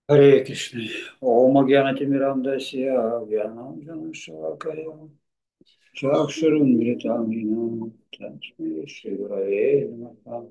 Харе Кришна. Ом Агьянатимирандасья Агьянанджана Шалакая Чакшарун Мритамина Тасмэ Шри Гурае Намаха.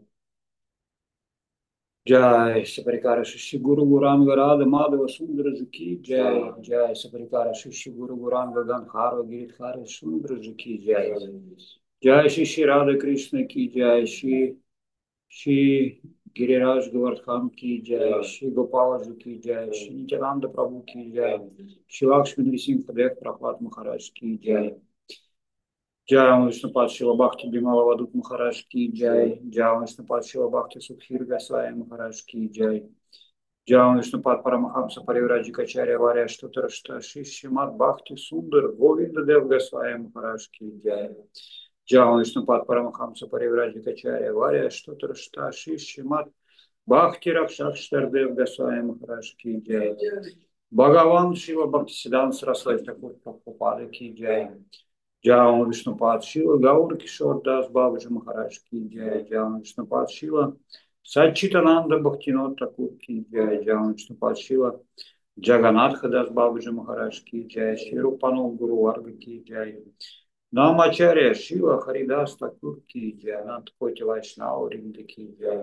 Jai Saparikara Shishi Guru Guranga Radha Madhava Sundara Ki Jai Jai Saparikara Shishi Guru Guranga Ganhara Giridhara Sundara Ki Jai Jai Shishi Radha Krishna Ki Jai Shri गिरिराज गोवर्धन की जय, श्री गोपाल जी की जय, श्री नित्यानंद प्रभु की जय, श्री लक्ष्मी नृसिंह देव प्रहलाद महाराज की जय, जय विष्णुपाद शिव भक्ति बिमला वदुत महाराज की जय, जय विष्णुपाद शिव भक्ति सुखीर गोस्वामी महाराज की जय, जय विष्णुपाद परमहंस परिव्राजकाचार्य वार्य अष्टोत्तर श्री श्रीमद भक्ति सुंदर गोविंद देव गोस्वामी महाराज की जय, जय विष्णुपाद परमहंस परिव्राजकाचार्य वार्य अष्टोत्तर श्री श्रीमद Бхакти Ракшакштар Дев Госвами Махараш ки джай. Бхагаван Шива Бхактисиданта Сарасвати Такур Прабхупада ки джай. Джай Вишнупад Шила Гаур Кишор Дас Бабаджи Махараш ки джай. Джай Вишнупад Шила Сачитананда Бхактинот Такур ки джай. Джай Вишнупад Шила Джаганатха Дас Бабаджи Махараш ки джай. Шри Рупанов Гуру Варга ки джай. Намачарья Шила Харидас Такур ки джай. Нандкоти Вайшнава Ринда ки джай.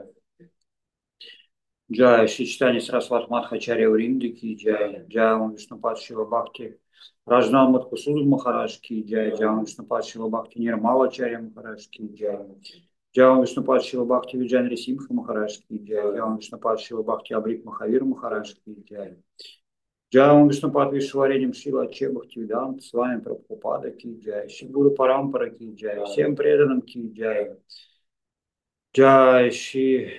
Джай Шри Читани Сарасвати Мадхачарья Вринды ки джай, джай Ом Вишнупад Шива Бхакти Раджнан Мадхусуд Махараш ки джай, джай Ом Вишнупад Шива Бхакти Нирмала Чарья Махараш ки джай, джай Ом Вишнупад Шива Бхакти Виджан Симха Махараш ки джай, джай Ом Вишнупад Шива Бхакти Абрит Махавир Махараш ки джай, джай Ом Вишнупад Вишвареним Шила Че Бхакти Ведант с вами Прабхупада ки джай, Шри Гуру Парампара ки джай, всем преданным ки джай, джай Шри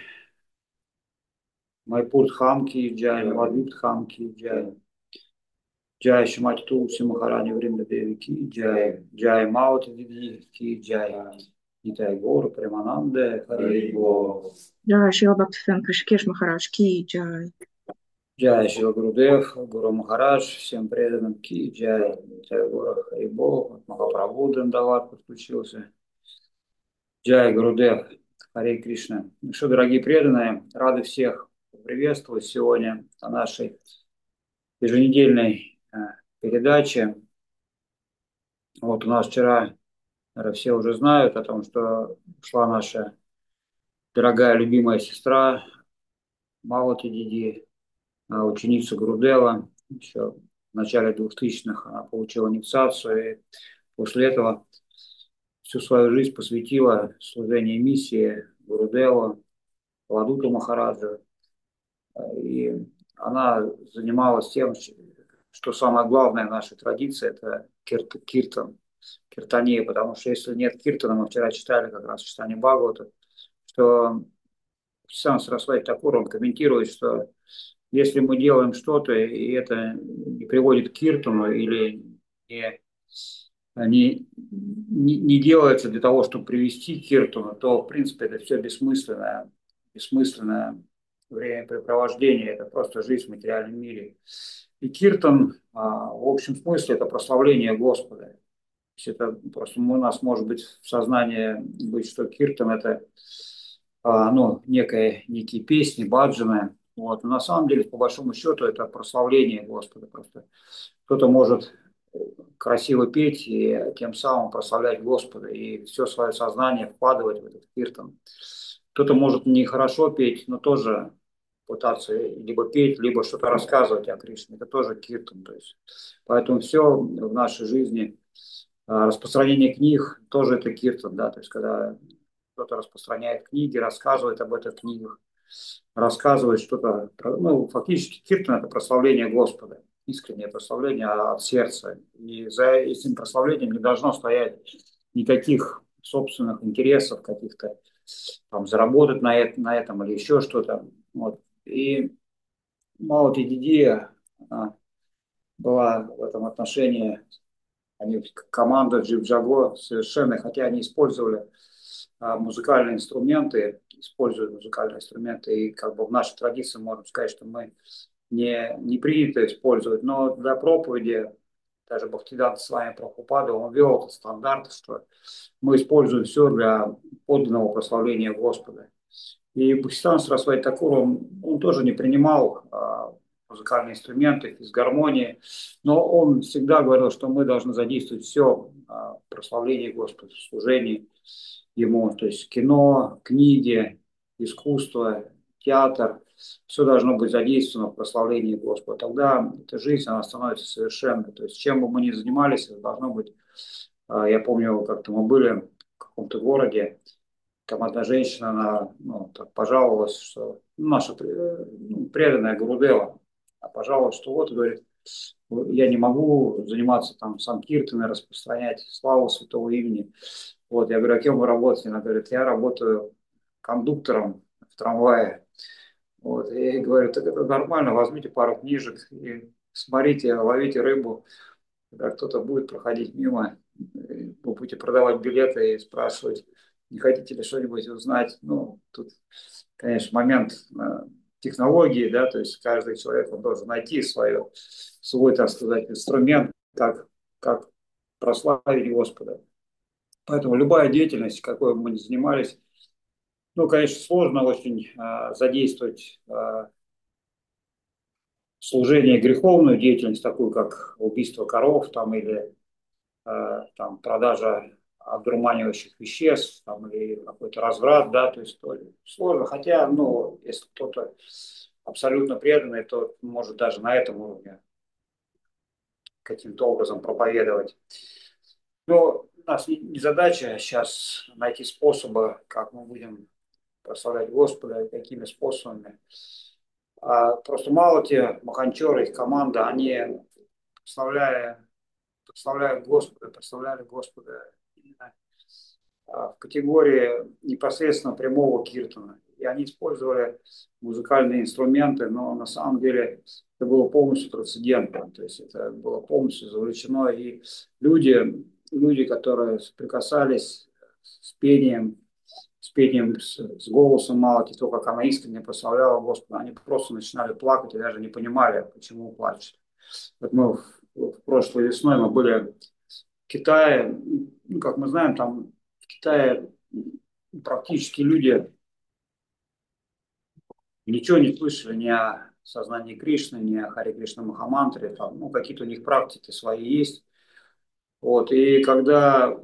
Майпур Дхам ки джай, Мадхут Дхам ки джай, जय श्रीमती तुलसी महारानी वृंद देवी की जय, जय मावती दीदी की जय, निताय गौर प्रेमानंद हरि बोल। Jai Шрила Бхактивinoда Кришикеш Махарадж Ки Джай. जय श्री गुरुदेव गुरु महाराज всем преданным की जय, निताय गौर हरि बोल। Махапрабху Дандават подключился. Джай Гурудев, Харе Кришна. Ну что, дорогие преданные, рады всех приветствовать сегодня на нашей еженедельной передаче. Вот у нас вчера, наверное, все уже знают о том, что шла наша дорогая любимая сестра Малати Диди, ученица Гурудева. Еще в начале 2000-х она получила инициацию и после этого всю свою жизнь посвятила служению миссии Гурудева, Ладуту Махараджа. И она занималась тем, что самое главное в нашей традиции – это киртан, киртания, потому что если нет киртана, мы вчера читали как раз в читании Бхагавата, что сам Сарасвати Такур, он комментирует, что если мы делаем что-то, и это не приводит к киртану или не, не делается для того, чтобы привести к киртану, то, в принципе, это все бессмысленное времяпрепровождение, это просто жизнь в материальном мире. И киртан, в общем смысле, это прославление Господа. То есть это просто у нас может быть в сознании быть, что киртан это ну, некие песни, баджаны. Вот. Но на самом деле, по большому счету, это прославление Господа. Просто кто-то может красиво петь и тем самым прославлять Господа и все свое сознание вкладывать в этот киртан. Кто-то может нехорошо петь, но тоже пытаться либо петь, либо что-то рассказывать о Кришне. Это тоже киртан. То есть, поэтому все в нашей жизни, распространение книг тоже это киртан. Да? То есть когда кто-то распространяет книги, рассказывает об этих книгах, рассказывает что-то. Ну, фактически киртан – это прославление Господа, искреннее прославление от сердца. И за этим прославлением не должно стоять никаких собственных интересов каких-то, там, заработать на этом или еще что-то. Вот. И Маути Дидия была в этом отношении, они команда Джип-Джаго совершенно, хотя они использовали музыкальные инструменты, используют музыкальные инструменты, и как бы в нашей традиции можно сказать, что мы не принято использовать, но для проповеди, даже Бхактиданта с вами Прабхупада, он ввел этот стандарт, что мы используем все для подлинного прославления Господа. И Бхактисиданта Сарасвати Такур, он тоже не принимал музыкальные инструменты, физгармонии. Но он всегда говорил, что мы должны задействовать все в прославлении Господа, в служении Ему. То есть кино, книги, искусство, театр, все должно быть задействовано в прославлении Господа. Тогда эта жизнь, она становится совершенной. То есть чем бы мы ни занимались, это должно быть. Я помню, как-то мы были в каком-то городе, там одна женщина, она ну, так пожаловалась, что ну, наша преданная Гурудева, пожаловалась, что вот, говорит, я не могу заниматься там санкиртаной, распространять славу святого имени. Вот, я говорю, а кем вы работаете? Она говорит, я работаю кондуктором в трамвае. Вот, и я ей говорю, так это нормально, возьмите пару книжек и смотрите, ловите рыбу, когда кто-то будет проходить мимо, вы будете продавать билеты и спрашивать, не хотите ли что-нибудь узнать. Ну, тут, конечно, момент технологии, да, то есть каждый человек он должен найти свой, так сказать, инструмент, как прославить Господа. Поэтому любая деятельность, какой бы мы ни занимались, ну, конечно, сложно очень задействовать служение греховную деятельность, такую как убийство коров там, или там, продажа одурманивающих веществ там, или какой-то разврат, да, то есть то сложно. Хотя, ну, если кто-то абсолютно преданный, то может даже на этом уровне каким-то образом проповедовать. Но у нас не задача сейчас найти способы, как мы будем прославлять Господа, какими способами. Просто мало те маханчеры, их команда, они, прославляя Господа, прославляли Господа именно в категории непосредственно прямого киртана. И они использовали музыкальные инструменты, но на самом деле это было полностью трансцендентно, то есть это было полностью завлечено. И люди, которые соприкасались с пением, с голосом Малки, то, как она искренне прославляла Господа, они просто начинали плакать и даже не понимали, почему плачут. Вот мы в прошлой весной мы были в Китае, ну, как мы знаем, там в Китае практически люди ничего не слышали ни о сознании Кришны, ни о Харе Кришна Махамантре, там, ну, какие-то у них практики свои есть. Вот, и когда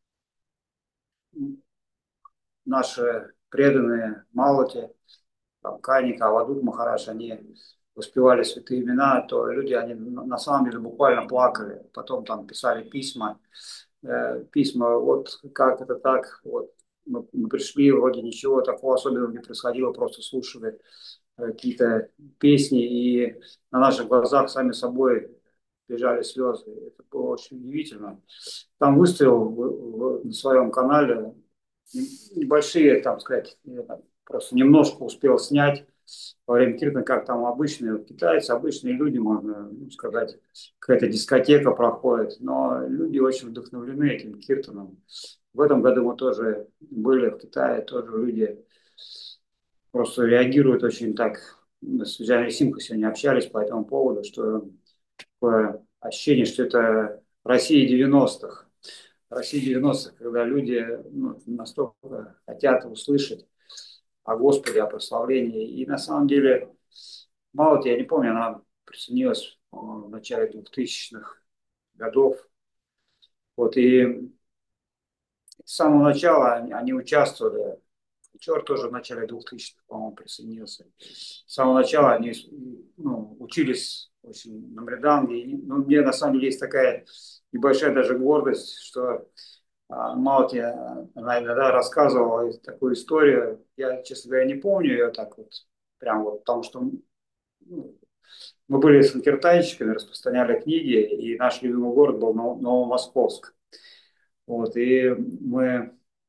наши преданные Малати, там, Каника, Авадут Махараш, они воспевали святые имена, то люди, они на самом деле буквально плакали. Потом там писали письма, вот как это так, вот мы пришли, вроде ничего такого особенного не происходило, просто слушали какие-то песни, и на наших глазах сами собой бежали слезы. Это было очень удивительно. Там выставил на своем канале небольшие, там сказать, я там просто немножко успел снять во время киртана, как там обычные китайцы, обычные люди, можно сказать, какая-то дискотека проходит, но люди очень вдохновлены этим киртаном. В этом году мы тоже были в Китае, тоже люди просто реагируют очень так. Мы с Виталием Симко сегодня общались по этому поводу, что такое ощущение, что это Россия 90-х. Россия 90-х, когда люди ну, настолько хотят услышать о Господе, о прославлении. И на самом деле, мало я не помню, она присоединилась в начале 2000-х годов. Вот, и с самого начала они участвовали. Чер тоже в начале 2000-х, по-моему, присоединился. С самого начала они ну, учились очень на мриданге. Ну, мне на самом деле есть такая небольшая даже гордость, что Малти, она иногда рассказывала такую историю. Я, честно говоря, не помню ее так вот, прям вот, потому что ну, мы были с санкиртанщиками, распространяли книги, и наш любимый город был Новомосковск. Вот, и мы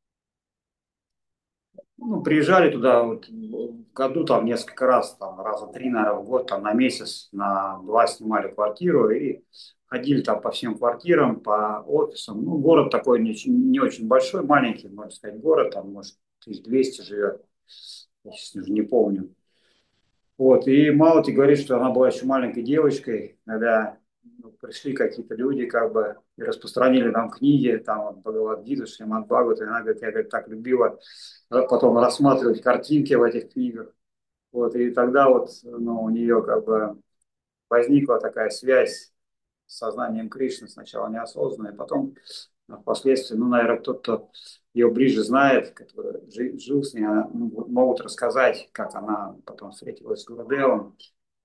ну, приезжали туда вот, в году там несколько раз, там, раза три, наверное, в год, там, на месяц, на два снимали квартиру и ходили там по всем квартирам, по офисам. Ну, город такой не очень большой, маленький, можно сказать, город, там, может, 1200 живет, я сейчас уже не помню. Вот, и мало тебе говорит, что она была еще маленькой девочкой, когда ну, пришли какие-то люди, как бы, и распространили нам книги, там, вот, Бхагавад-гиту, Шримад Бхагават, и она говорит, я, говорит, так любила потом рассматривать картинки в этих книгах, вот, и тогда вот, ну, у нее, как бы, возникла такая связь с сознанием Кришны, сначала неосознанная, потом впоследствии, ну, наверное, тот, кто ее ближе знает, который жил с ней, могут рассказать, как она потом встретилась с Гурудевом.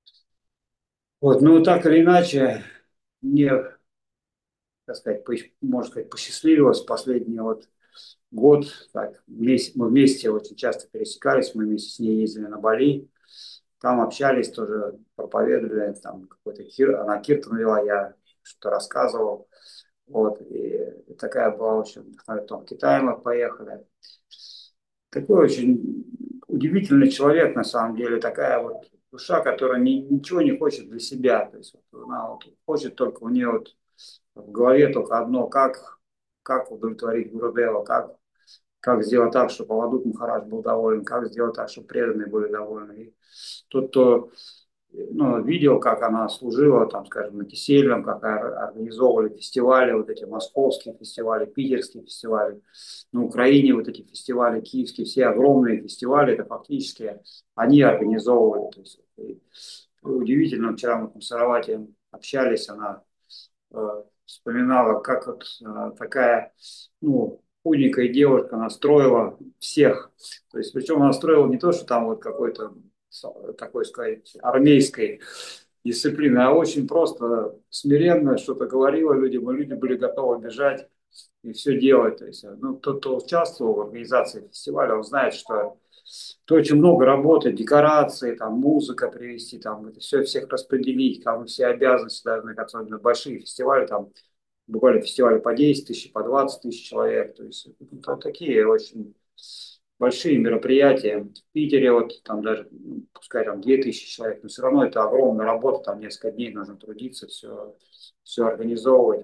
Вот, ну, так или иначе, мне, так сказать, можно сказать, посчастливилось последний вот год, так, мы вместе очень часто пересекались, мы вместе с ней ездили на Бали, там общались тоже, проповедовали, там какой-то она киртан вела, я что-то рассказывал. Вот, и такая была очень вдохновенная. В Китай мы поехали. Такой очень удивительный человек, на самом деле, такая вот душа, которая ничего не хочет для себя. То есть вот она вот хочет только, у нее вот в голове только одно, как удовлетворить Гурудева, как сделать так, чтобы Авадут Махарадж был доволен, как сделать так, чтобы преданные были довольны. И тот, кто ну, видел, как она служила, там, скажем, на Кисельном, как организовывали фестивали, вот эти московские фестивали, питерские фестивали, на Украине вот эти фестивали, киевские, все огромные фестивали, это фактически они организовывали. То есть, и удивительно, вчера мы там с Аравати общались, она вспоминала, как вот такая, ну, худенькая девушка настроила всех. То есть, причем она настроила не то, что там вот какой-то такой, сказать, армейской дисциплины, а очень просто смиренно что-то говорила людям, и люди были готовы бежать и все делать. То есть, ну, тот, кто участвовал в организации фестиваля, он знает, что то очень много работы, декорации, там, музыка привести, там, это все всех распределить, там, все обязанности, даже, особенно большие фестивали, там, бывали фестивали по 10 тысяч, по 20 тысяч человек, то есть это такие очень большие мероприятия. В Питере вот там даже, ну, пускай там 2000 человек, но все равно это огромная работа, там несколько дней нужно трудиться, все организовывать.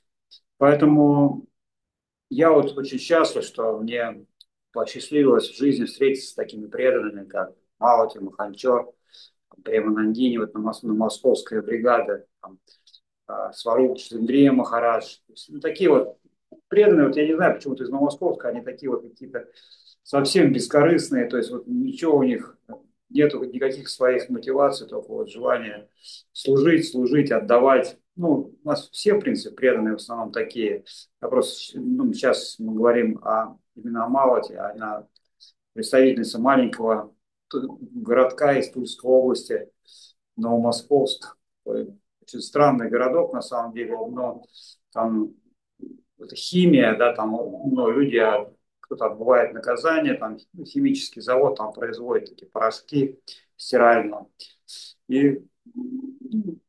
Поэтому я вот очень счастлив, что мне посчастливилось в жизни встретиться с такими преданными, как Малати, Маханчор, Према Нандини, вот на московская бригада, там, Сваруб Чандрия Махарадж. То есть, ну, такие вот преданные, вот я не знаю, почему-то из Новомосковска, они такие вот какие-то совсем бескорыстные, то есть вот ничего у них нету никаких своих мотиваций, только вот желание служить, отдавать. Ну, у нас все, в принципе, преданные в основном такие. Я просто, ну, сейчас мы говорим именно о Малате, она представительница маленького городка из Тульской области, Новомосковск. Очень странный городок на самом деле, но там это химия, да, там ну, люди, кто-то отбывает наказание, там ну, химический завод там производит такие порошки стиральные. И ну,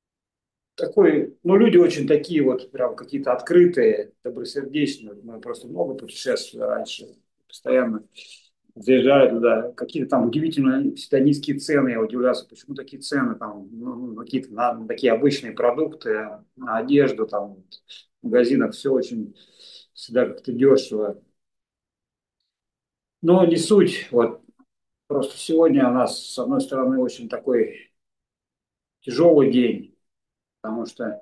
такой, ну, люди очень такие вот, прям какие-то открытые, добросердечные. Мы просто много путешествовали раньше, постоянно заезжали туда. Какие-то там удивительно всегда низкие цены. Я удивлялся, почему такие цены там, ну, какие-то на такие обычные продукты, на одежду там, в магазинах все очень всегда как-то дешево. Но не суть. Вот просто сегодня у нас, с одной стороны, очень такой тяжелый день, потому что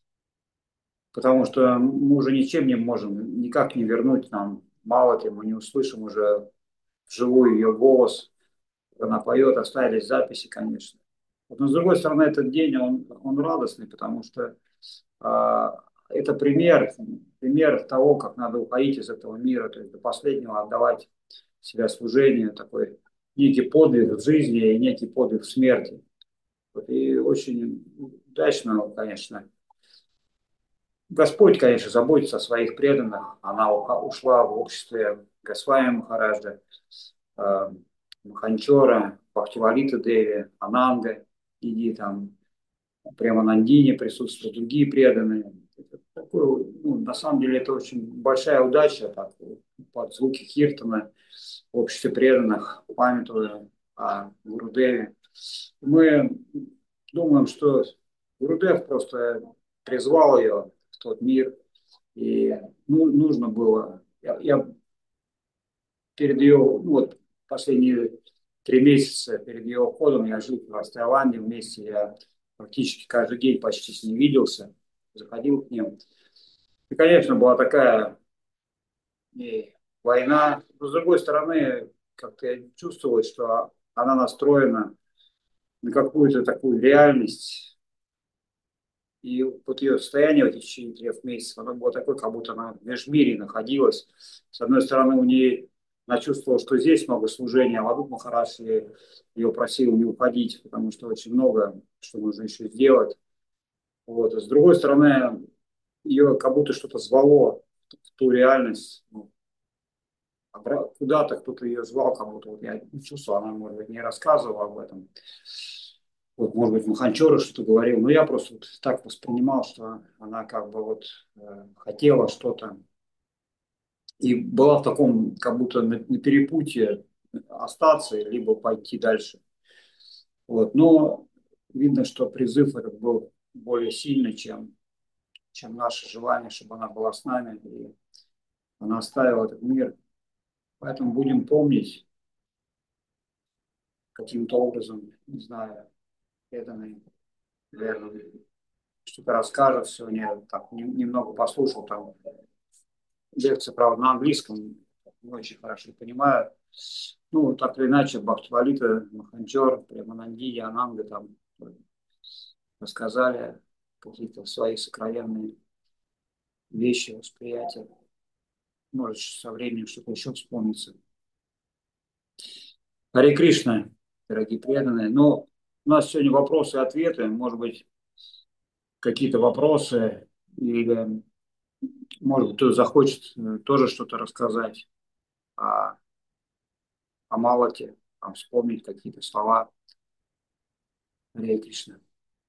мы уже ничем не можем, никак не вернуть нам. Мало ли, мы не услышим уже вживую ее голос, как она поет, остались записи, конечно. Вот, но с другой стороны, этот день, он радостный, потому что это пример того, как надо уходить из этого мира, то есть до последнего отдавать себя служению, такой некий подвиг в жизни и некий подвиг в смерти. Вот, и очень удачно, конечно, Господь, конечно, заботится о своих преданных. Она ушла в обществе Госвами Махараджа, э, Маханчора, Бхактивалита Деви, Ананга, иди там, прямо Нандини присутствуют другие преданные. Это такое, ну, на самом деле это очень большая удача, так, под звуки Киртана, в обществе преданных, памятуя о Гурудеве. Мы думаем, что Гурудев просто призвал ее в тот мир, и ну, нужно было. Я перед ее, ну, вот последние 3 месяца перед ее уходом я жил в Таиланде вместе, я практически каждый день почти с ней виделся, заходил к ним. И, конечно, была такая война, но с другой стороны, как-то я чувствовал, что она настроена на какую-то такую реальность, И вот ее состояние в эти течение 3 месяцев, оно было такое, как будто она в межмире находилась. С одной стороны, у нее она чувствовала, что здесь много служения, а Мавлуд Махарадж ее просил не уходить, потому что очень много, что нужно еще сделать. Вот. А с другой стороны, ее как будто что-то звало в ту реальность, ну, куда-то кто-то ее звал, как будто вот я не чувствовал, она, может быть, не рассказывала об этом. Вот, может быть, Маханчора что-то говорил, но я просто вот так воспринимал, что она как бы вот хотела что-то и была в таком, как будто на перепутье остаться, либо пойти дальше. Вот. Но видно, что призыв этот был более сильный, чем наше желание, чтобы она была с нами, и она оставила этот мир. Поэтому будем помнить каким-то образом, не знаю, преданный, верный, что-то расскажет сегодня, так, немного послушал там лекции, правда, на английском, не очень хорошо понимаю. Ну, так или иначе, Бхактивалита, Маханчор, Премананди, Ананга там рассказали какие-то свои сокровенные вещи, восприятия. Может, со временем что-то еще вспомнится. Харе Кришна, дорогие преданные. Ну, у нас сегодня вопросы и ответы. Может быть, какие-то вопросы или, может быть, кто захочет тоже что-то рассказать о, о Малаке, там, вспомнить какие-то слова. Харе Кришна.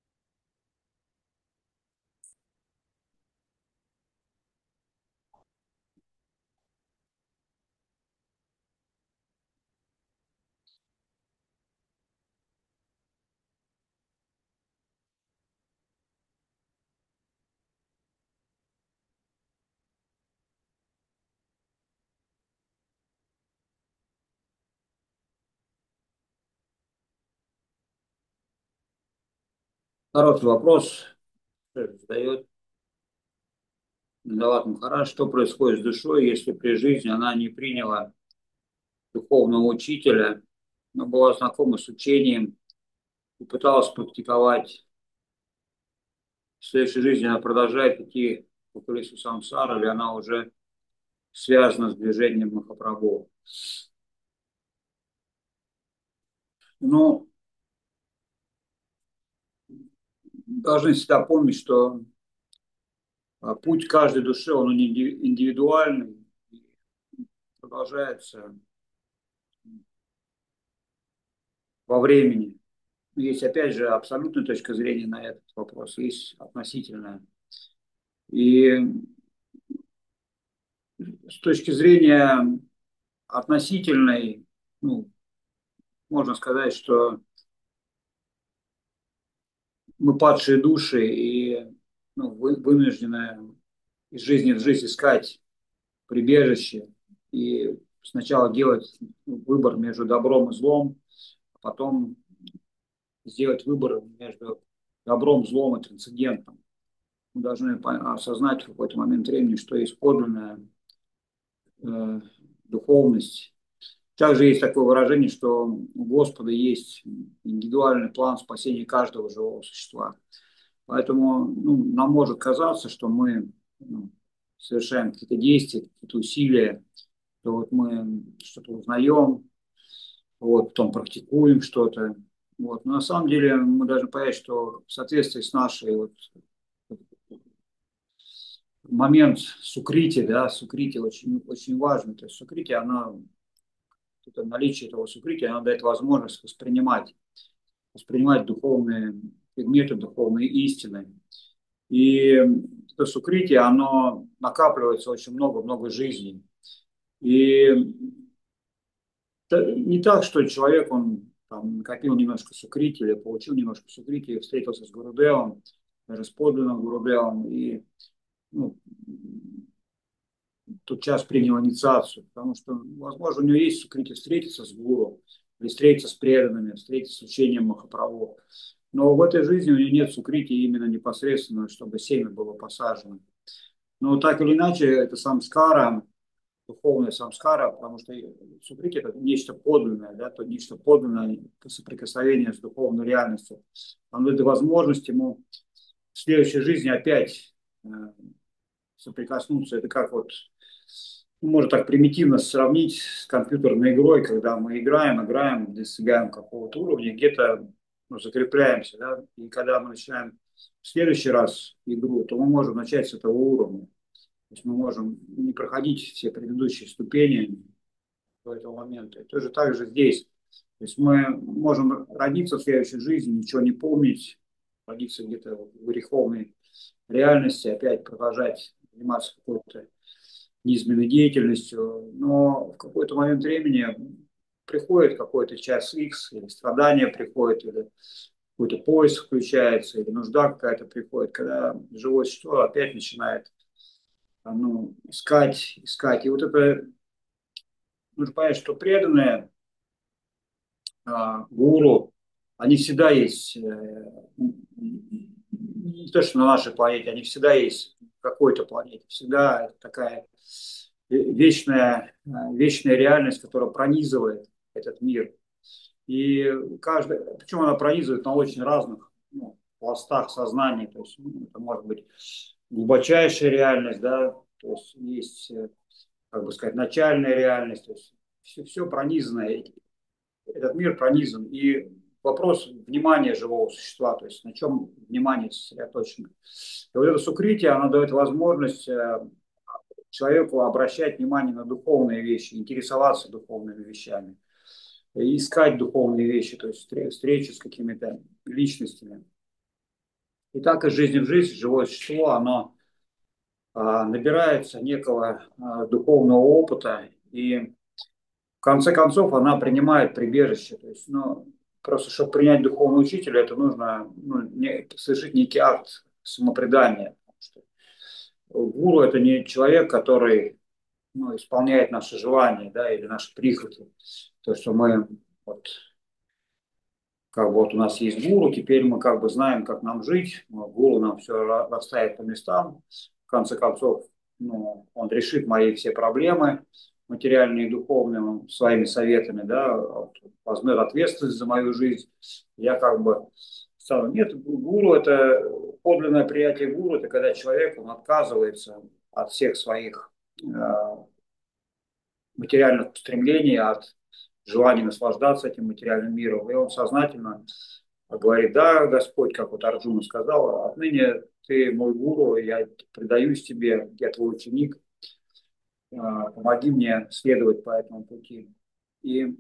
Короткий вопрос задает Дават Махарадж, что происходит с душой, если при жизни она не приняла духовного учителя, но была знакома с учением и пыталась практиковать. В следующей жизни она продолжает идти по колесу самсара, или она уже связана с движением Махапрабху. Но должны всегда помнить, что путь каждой души, он индивидуальный, и продолжается во времени. Есть, опять же, абсолютная точка зрения на этот вопрос, есть относительная. И с точки зрения относительной, ну, можно сказать, что мы падшие души и ну, вынуждены из жизни в жизнь искать прибежище и сначала делать выбор между добром и злом, а потом сделать выбор между добром, злом и трансцендентом. Мы должны осознать в какой-то момент времени, что есть подлинная э, духовность. Также есть такое выражение, что у Господа есть индивидуальный план спасения каждого живого существа. Поэтому ну, нам может казаться, что мы ну, совершаем какие-то действия, какие-то усилия, что вот мы что-то узнаем, вот, потом практикуем что-то. Вот. Но на самом деле мы должны понять, что в соответствии с нашей вот, момент сукрити, да, сукрити очень, очень важно. То есть сукрити, оно, это наличие этого сукрити, оно дает возможность воспринимать духовные предметы, духовные истины. И это сукритие, оно накапливается очень много-много жизней. И не так, что человек, он там, накопил немножко сукрити или получил немножко сукрити, и встретился с Гурудевом, даже с подлинным Гурудевом, и ну, тот час принял инициацию, потому что, возможно, у него есть сукрити встретиться с гуру, или встретиться с преданными, встретиться с учением Махапрабху. Но в этой жизни у него нет сукрити именно непосредственно, чтобы семя было посажено. Но так или иначе, это самскара, духовная самскара, потому что сукрити это нечто подлинное, да, то нечто подлинное соприкосновение с духовной реальностью. Оно дает возможность ему в следующей жизни опять соприкоснуться. Это как вот, ну, можно так примитивно сравнить с компьютерной игрой, когда мы играем, достигаем какого-то уровня, где-то ну, закрепляемся, да, и когда мы начинаем в следующий раз игру, то мы можем начать с этого уровня. То есть мы можем не проходить все предыдущие ступени до этого момента. И тоже так же здесь. То есть мы можем родиться в следующей жизни, ничего не помнить, родиться где-то в греховной реальности, опять продолжать заниматься какой-то низменной деятельностью, но в какой-то момент времени приходит какой-то час X, или страдания приходит, или какой-то поиск включается, или нужда какая-то приходит, когда живое существо опять начинает ну, искать. И вот это, нужно понять, что преданные гуру, они всегда есть, не то, что на нашей планете, они всегда есть в какой-то планете. Всегда такая вечная реальность, которая пронизывает этот мир. И каждый, причем она пронизывает на очень разных ну, пластах сознания. То есть ну, это может быть глубочайшая реальность, да, то есть есть, как бы сказать, начальная реальность, то есть все пронизано, этот мир пронизан. И вопрос внимания живого существа, то есть на чем внимание сосредоточено. И вот это сукритие, оно дает возможность человеку обращать внимание на духовные вещи, интересоваться духовными вещами, искать духовные вещи, то есть встречи с какими-то личностями. И так из жизни в жизнь живое существо, оно набирается некого духовного опыта, и в конце концов она принимает прибежище. То есть, ну, просто чтобы принять духовного учителя, это нужно ну, совершить некий акт самопредания. Потому что гуру – это не человек, который ну, исполняет наши желания, да, или наши прихоти. То, что мы вот, как бы вот у нас есть гуру, теперь мы как бы знаем, как нам жить, гуру нам все расставит по местам, в конце концов, ну, он решит мои все проблемы материальные и духовные, он своими советами, да, вот, возьмет ответственность за мою жизнь, я как бы стану. Нет, гуру это подлинное приятие гуру, это когда человек, он отказывается от всех своих материальных стремлений, от желания наслаждаться этим материальным миром. И он сознательно говорит, да, Господь, как вот Арджуна сказал, отныне ты мой гуру, я предаюсь тебе, я твой ученик, помоги мне следовать по этому пути. И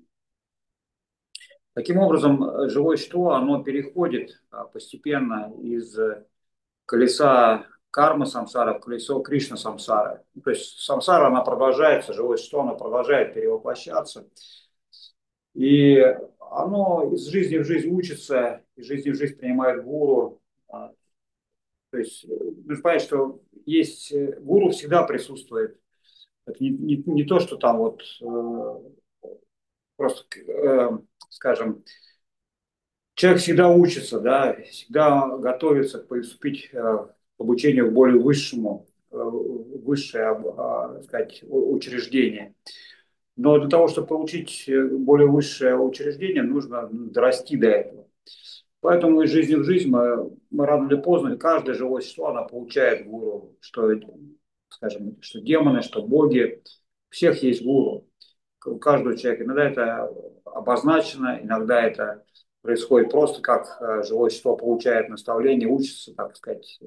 таким образом живое существо, оно переходит постепенно из колеса кармы самсара в колесо Кришна самсара. То есть самсара, она продолжается, живое существо, оно продолжает перевоплощаться. И оно из жизни в жизнь учится, из жизни в жизнь принимает гуру. То есть нужно понять, что есть гуру всегда присутствует. Это не то, что там вот просто, скажем, человек всегда учится, да, всегда готовится поступить к обучению в более высшее, сказать, учреждение. Но для того, чтобы получить более высшее учреждение, нужно дорасти до этого. Поэтому из жизни в жизнь мы рано или поздно, каждое живое существо, оно получает гуру, что, скажем, что демоны, что боги, у всех есть гуру, у каждого человека. Иногда это обозначено, иногда это происходит просто, как живое существо получает наставление, учится, так сказать,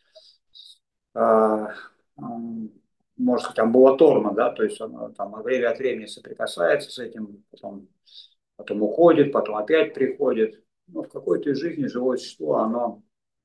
а, можно сказать, амбулаторно, да, то есть оно там время от времени соприкасается с этим, потом уходит, потом опять приходит. Но в какой-то из жизни живое существо, оно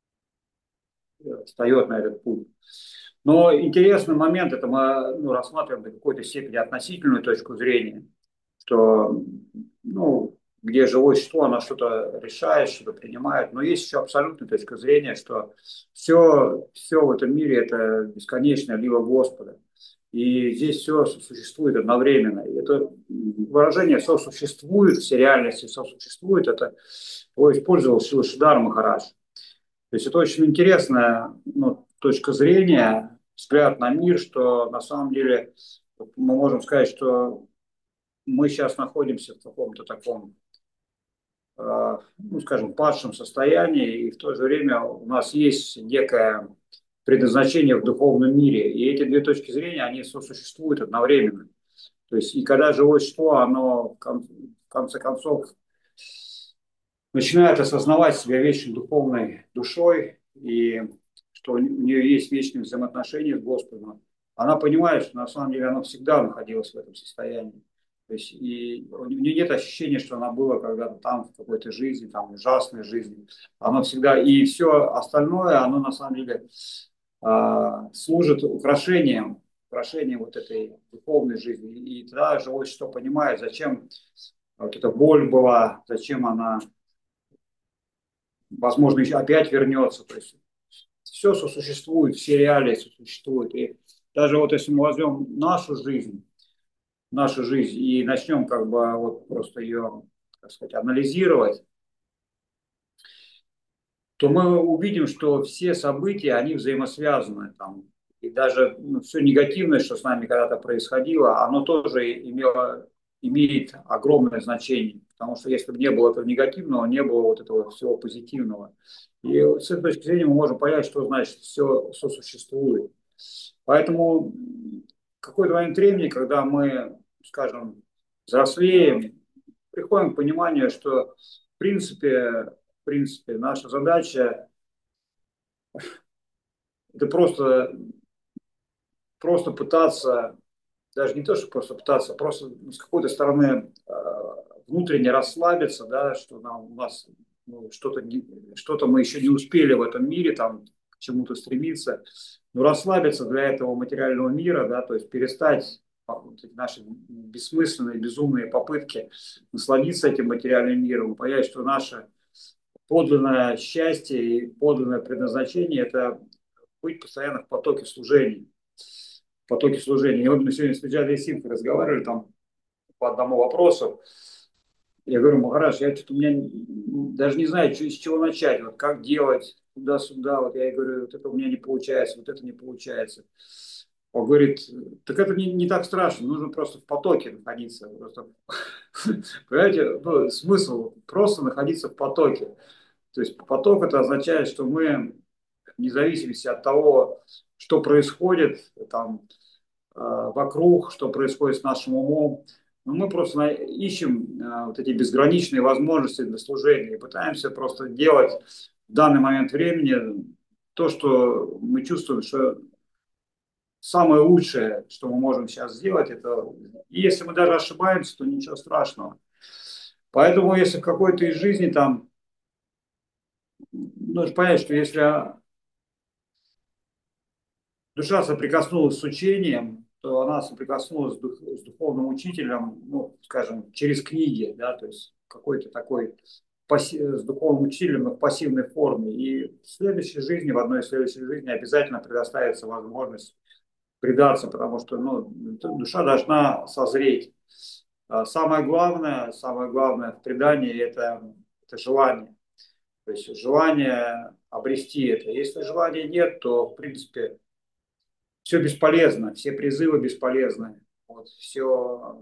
встает на этот путь. Но интересный момент, это мы ну, рассматриваем до какой-то степени относительную точку зрения, что ну, где живое существо, оно что-то решает, что-то принимает, но есть еще абсолютная точка зрения, что все в этом мире это бесконечная лила Господа. И здесь все существует одновременно. И это выражение «все существует», все реальности «все существует», это его использовал Шилашидар Махарадж. То есть это очень интересная ну, точка зрения, взгляд на мир, что на самом деле мы можем сказать, что мы сейчас находимся в каком-то таком ну, скажем, падшем состоянии, и в то же время у нас есть некое предназначение в духовном мире. И эти две точки зрения, они сосуществуют одновременно. То есть, и когда живое существо, оно в конце концов начинает осознавать себя вечной духовной душой, и что у нее есть вечные взаимоотношения с Господом, она понимает, что на самом деле она всегда находилась в этом состоянии. То есть и у нее нет ощущения, что она была когда-то там в какой-то жизни, там ужасной жизни. Она всегда, и все остальное, оно на самом деле служит украшением вот этой духовной жизни. И тогда живое существо понимает, зачем вот эта боль была, зачем она, возможно, еще опять вернется. То есть все сосуществует, все реалии сосуществуют. И даже вот если мы возьмем нашу жизнь и начнем как бы вот просто ее, так сказать, анализировать, то мы увидим, что все события, они взаимосвязаны. Там, и даже все негативное, что с нами когда-то происходило, оно тоже имеет огромное значение. Потому что если бы не было этого негативного, не было вот этого всего позитивного. И с этой точки зрения мы можем понять, что значит все сосуществует. Поэтому в какой-то момент времени, когда мы, скажем, взрослеем, приходим к пониманию, что в принципе наша задача это просто пытаться, даже не то, что просто пытаться, просто с какой-то стороны внутренне расслабиться, да, что у нас ну, что-то мы еще не успели в этом мире, там, к чему-то стремиться, но расслабиться для этого материального мира, да, то есть перестать вот эти наши бессмысленные, безумные попытки насладиться этим материальным миром, понять, что наше подлинное счастье и подлинное предназначение – это быть постоянно в потоке служения. В потоке служения. И вот мы сегодня с Джадой Симхой разговаривали там по одному вопросу. Я говорю, Махарадж, я что-то у меня даже не знаю, с чего начать, вот как делать, туда-сюда. Вот я ей говорю, вот это у меня не получается, вот это не получается. Он говорит, так это не так страшно, нужно просто в потоке находиться. Просто, понимаете, ну, смысл просто находиться в потоке. То есть поток это означает, что мы, вне зависимости от того, что происходит там вокруг, что происходит с нашим умом, но мы просто ищем вот эти безграничные возможности для служения и пытаемся просто делать в данный момент времени то, что мы чувствуем, что самое лучшее, что мы можем сейчас сделать, это и если мы даже ошибаемся, то ничего страшного. Поэтому если в какой-то из жизни там нужно понять, что если душа соприкоснулась с учением, то она соприкоснулась с духовным учителем, ну, скажем, через книги, да, то есть какой-то такой с духовным учителем в пассивной форме. И в следующей жизни, в одной из следующих жизней обязательно предоставится возможность предаться, потому что ну, душа должна созреть. Самое главное в предании это желание. То есть желание обрести это. Если желания нет, то, в принципе, все бесполезно, все призывы бесполезны. Вот, все,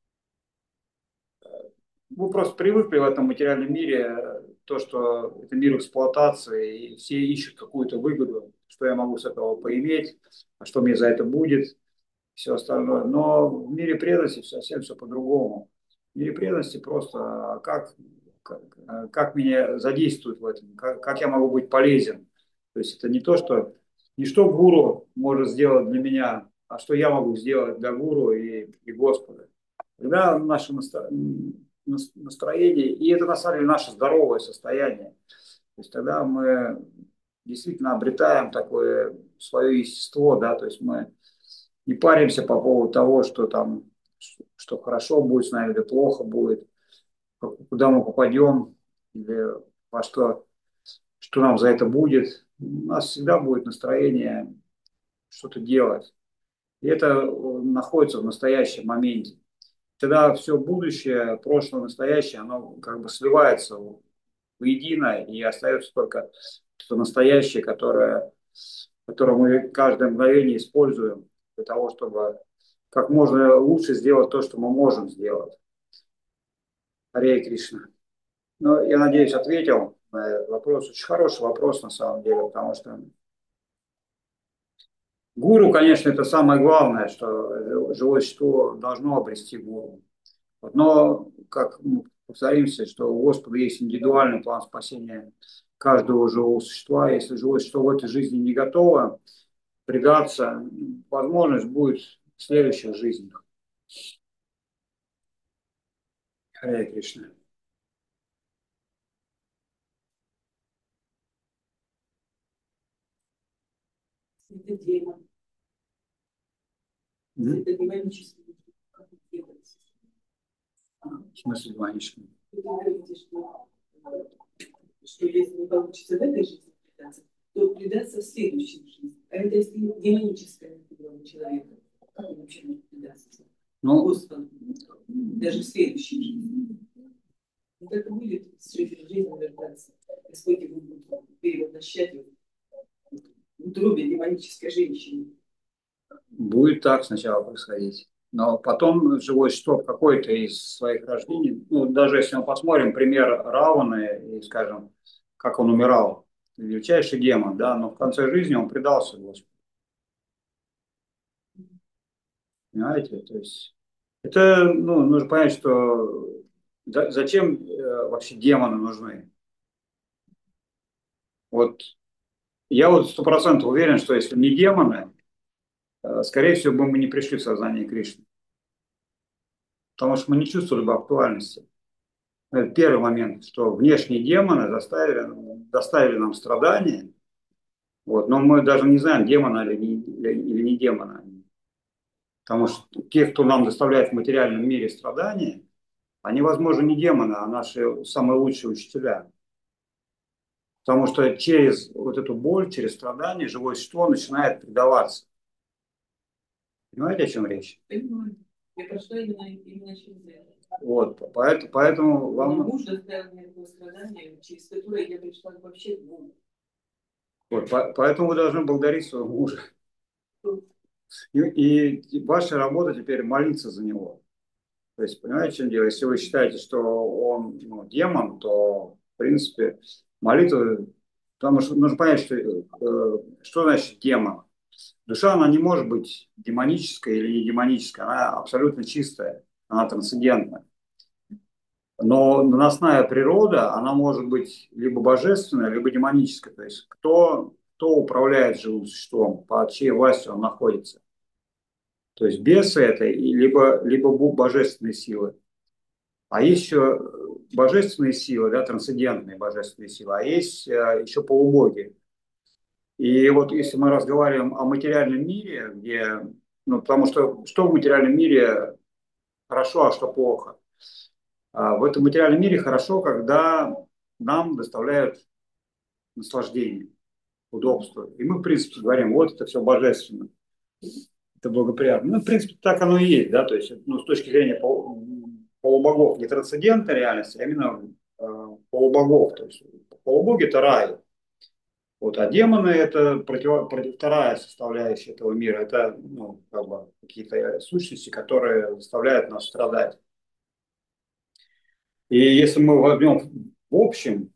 мы просто привыкли в этом материальном мире, то, что это мир эксплуатации, и все ищут какую-то выгоду, что я могу с этого поиметь, а что мне за это будет, все остальное. Но в мире преданности совсем все по-другому. В мире преданности просто как, как меня задействуют в этом, как я могу быть полезен. То есть это не то, не что гуру может сделать для меня, а что я могу сделать для гуру и Господа. Когда наше настроение, и это на самом деле наше здоровое состояние, то есть тогда мы действительно обретаем такое свое естество, да, то есть мы не паримся по поводу того, что там, что хорошо будет с нами или плохо будет, куда мы попадем или во что нам за это будет. У нас всегда будет настроение что-то делать. И это находится в настоящем моменте. Тогда все будущее, прошлое, настоящее, оно как бы сливается воедино и остается только то настоящее, которое мы каждое мгновение используем для того, чтобы как можно лучше сделать то, что мы можем сделать. Харе Кришна. Ну, я надеюсь, ответил на этот вопрос. Очень хороший вопрос на самом деле, потому что гуру, конечно, это самое главное, что живое существо должно обрести гуру. Вот, но, как мы повторимся, что у Господа есть индивидуальный план спасения каждого живого существа. Если живое существо в этой жизни не готово предаться, возможность будет в следующих жизнях. Харе Кришна. Это демон, Мгм. это демонический, как это делается. В смысле демонический? Вы говорите, что если не получится в этой жизни предаться, то предаться в следующей жизни. А это если демоническая натура у человека, как он вообще может предаться Ну, Господу, даже в следующей жизни? Вот это будет с жизни в жизнь вертаться. Господь его будет перевоплощать в утробе демонической женщины. будет так сначала происходить. Но потом живое существо в какой-то из своих рождений, ну, даже если мы посмотрим пример Раваны и скажем, как он умирал, величайший демон, да, но в конце жизни он предался Господу. Понимаете? То есть это, ну, нужно понять, что зачем вообще демоны нужны? Вот я вот 100% уверен, что если не демоны, скорее всего, бы мы не пришли в сознание Кришны. Потому что мы не чувствовали бы актуальности. Это первый момент, что внешние демоны доставили нам страдания, вот, но мы даже не знаем, демоны или не демоны они. Потому что те, кто нам доставляет в материальном мире страдания, они, возможно, не демоны, а наши самые лучшие учителя. Потому что через вот эту боль, через страдания живое существо начинает предаваться. Понимаете, о чем речь? Понимаю. Я прошла именно через это. Вот, поэтому Мне вам... муж доставил мне такое страдание, через которое я пришла вообще к Богу. Вот, поэтому вы должны благодарить своего мужа. И ваша работа теперь молиться за него. То есть, понимаете, в чем дело? Если вы считаете, что он, ну, демон, то, в принципе, молитва... Потому что нужно понять, что значит демон. Душа, она не может быть демонической или не демонической. Она абсолютно чистая, она трансцендентная. Но наносная природа, она может быть либо божественная, либо демоническая. То есть кто управляет живым существом, под чьей властью он находится. То есть бесы это либо божественные силы. А есть еще божественные силы, да, трансцендентные божественные силы, а есть еще полубоги. И вот если мы разговариваем о материальном мире, где, ну, потому что в материальном мире хорошо, а что плохо? В этом материальном мире хорошо, когда нам доставляют наслаждение, удобство. И мы, в принципе, говорим, вот это все божественно, это благоприятно. Ну, в принципе, так оно и есть, да, то есть, ну, с точки зрения полубогов, не трансцендентной реальности, а именно полубогов. То есть полубоги – это рай. Вот, а демоны – это вторая составляющая этого мира. Это, ну, как бы какие-то сущности, которые заставляют нас страдать. И если мы возьмем в общем,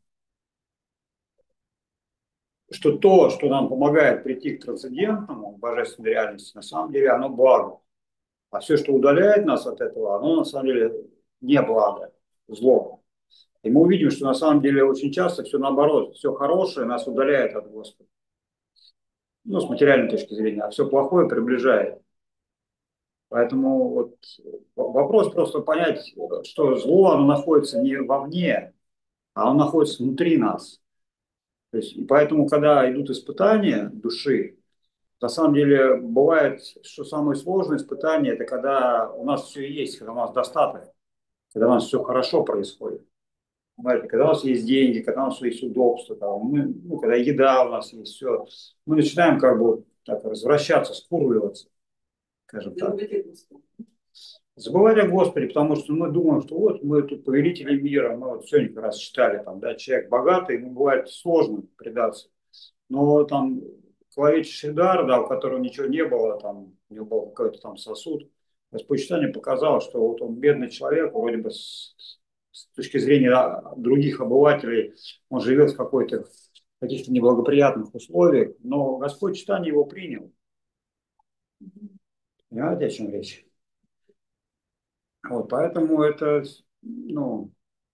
что то, что нам помогает прийти к трансцендентному, к божественной реальности, на самом деле оно благо. А все, что удаляет нас от этого, оно на самом деле не благо, зло. И мы увидим, что на самом деле очень часто все наоборот, все хорошее нас удаляет от Господа. Ну, с материальной точки зрения, а все плохое приближает. Поэтому вот вопрос просто понять, что зло, оно находится не вовне, а оно находится внутри нас. То есть, и поэтому, когда идут испытания души, на самом деле бывает, что самое сложное испытание, это когда у нас все есть, когда у нас достаток, когда у нас все хорошо происходит. Понимаете, когда у нас есть деньги, когда у нас есть удобство, когда еда у нас есть, все, мы начинаем как бы так развращаться, скурвливаться, скажем так. Забывать о Господе, потому что мы думаем, что вот мы тут повелители мира, мы вот сегодня как раз читали, там, да, человек богатый, ему бывает сложно предаться. Но там человечий Шридар, да, у которого ничего не было, там, у него был какой-то там сосуд, Господь читание показало, что вот он бедный человек, вроде бы с точки зрения других обывателей, он живет в каких-то неблагоприятных условиях, но Господь читание его принял. Понимаете, о чем речь? Вот, поэтому это, ну,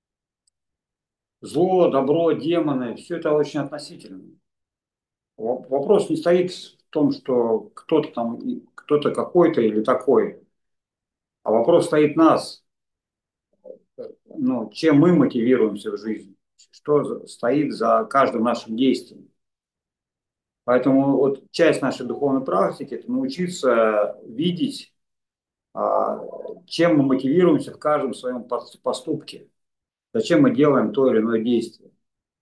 зло, добро, демоны, все это очень относительно. Вопрос не стоит в том, что кто-то там, кто-то какой-то или такой, а вопрос стоит нас, ну, чем мы мотивируемся в жизни, что стоит за каждым нашим действием. Поэтому вот часть нашей духовной практики – это научиться видеть, чем мы мотивируемся в каждом своем поступке, зачем мы делаем то или иное действие.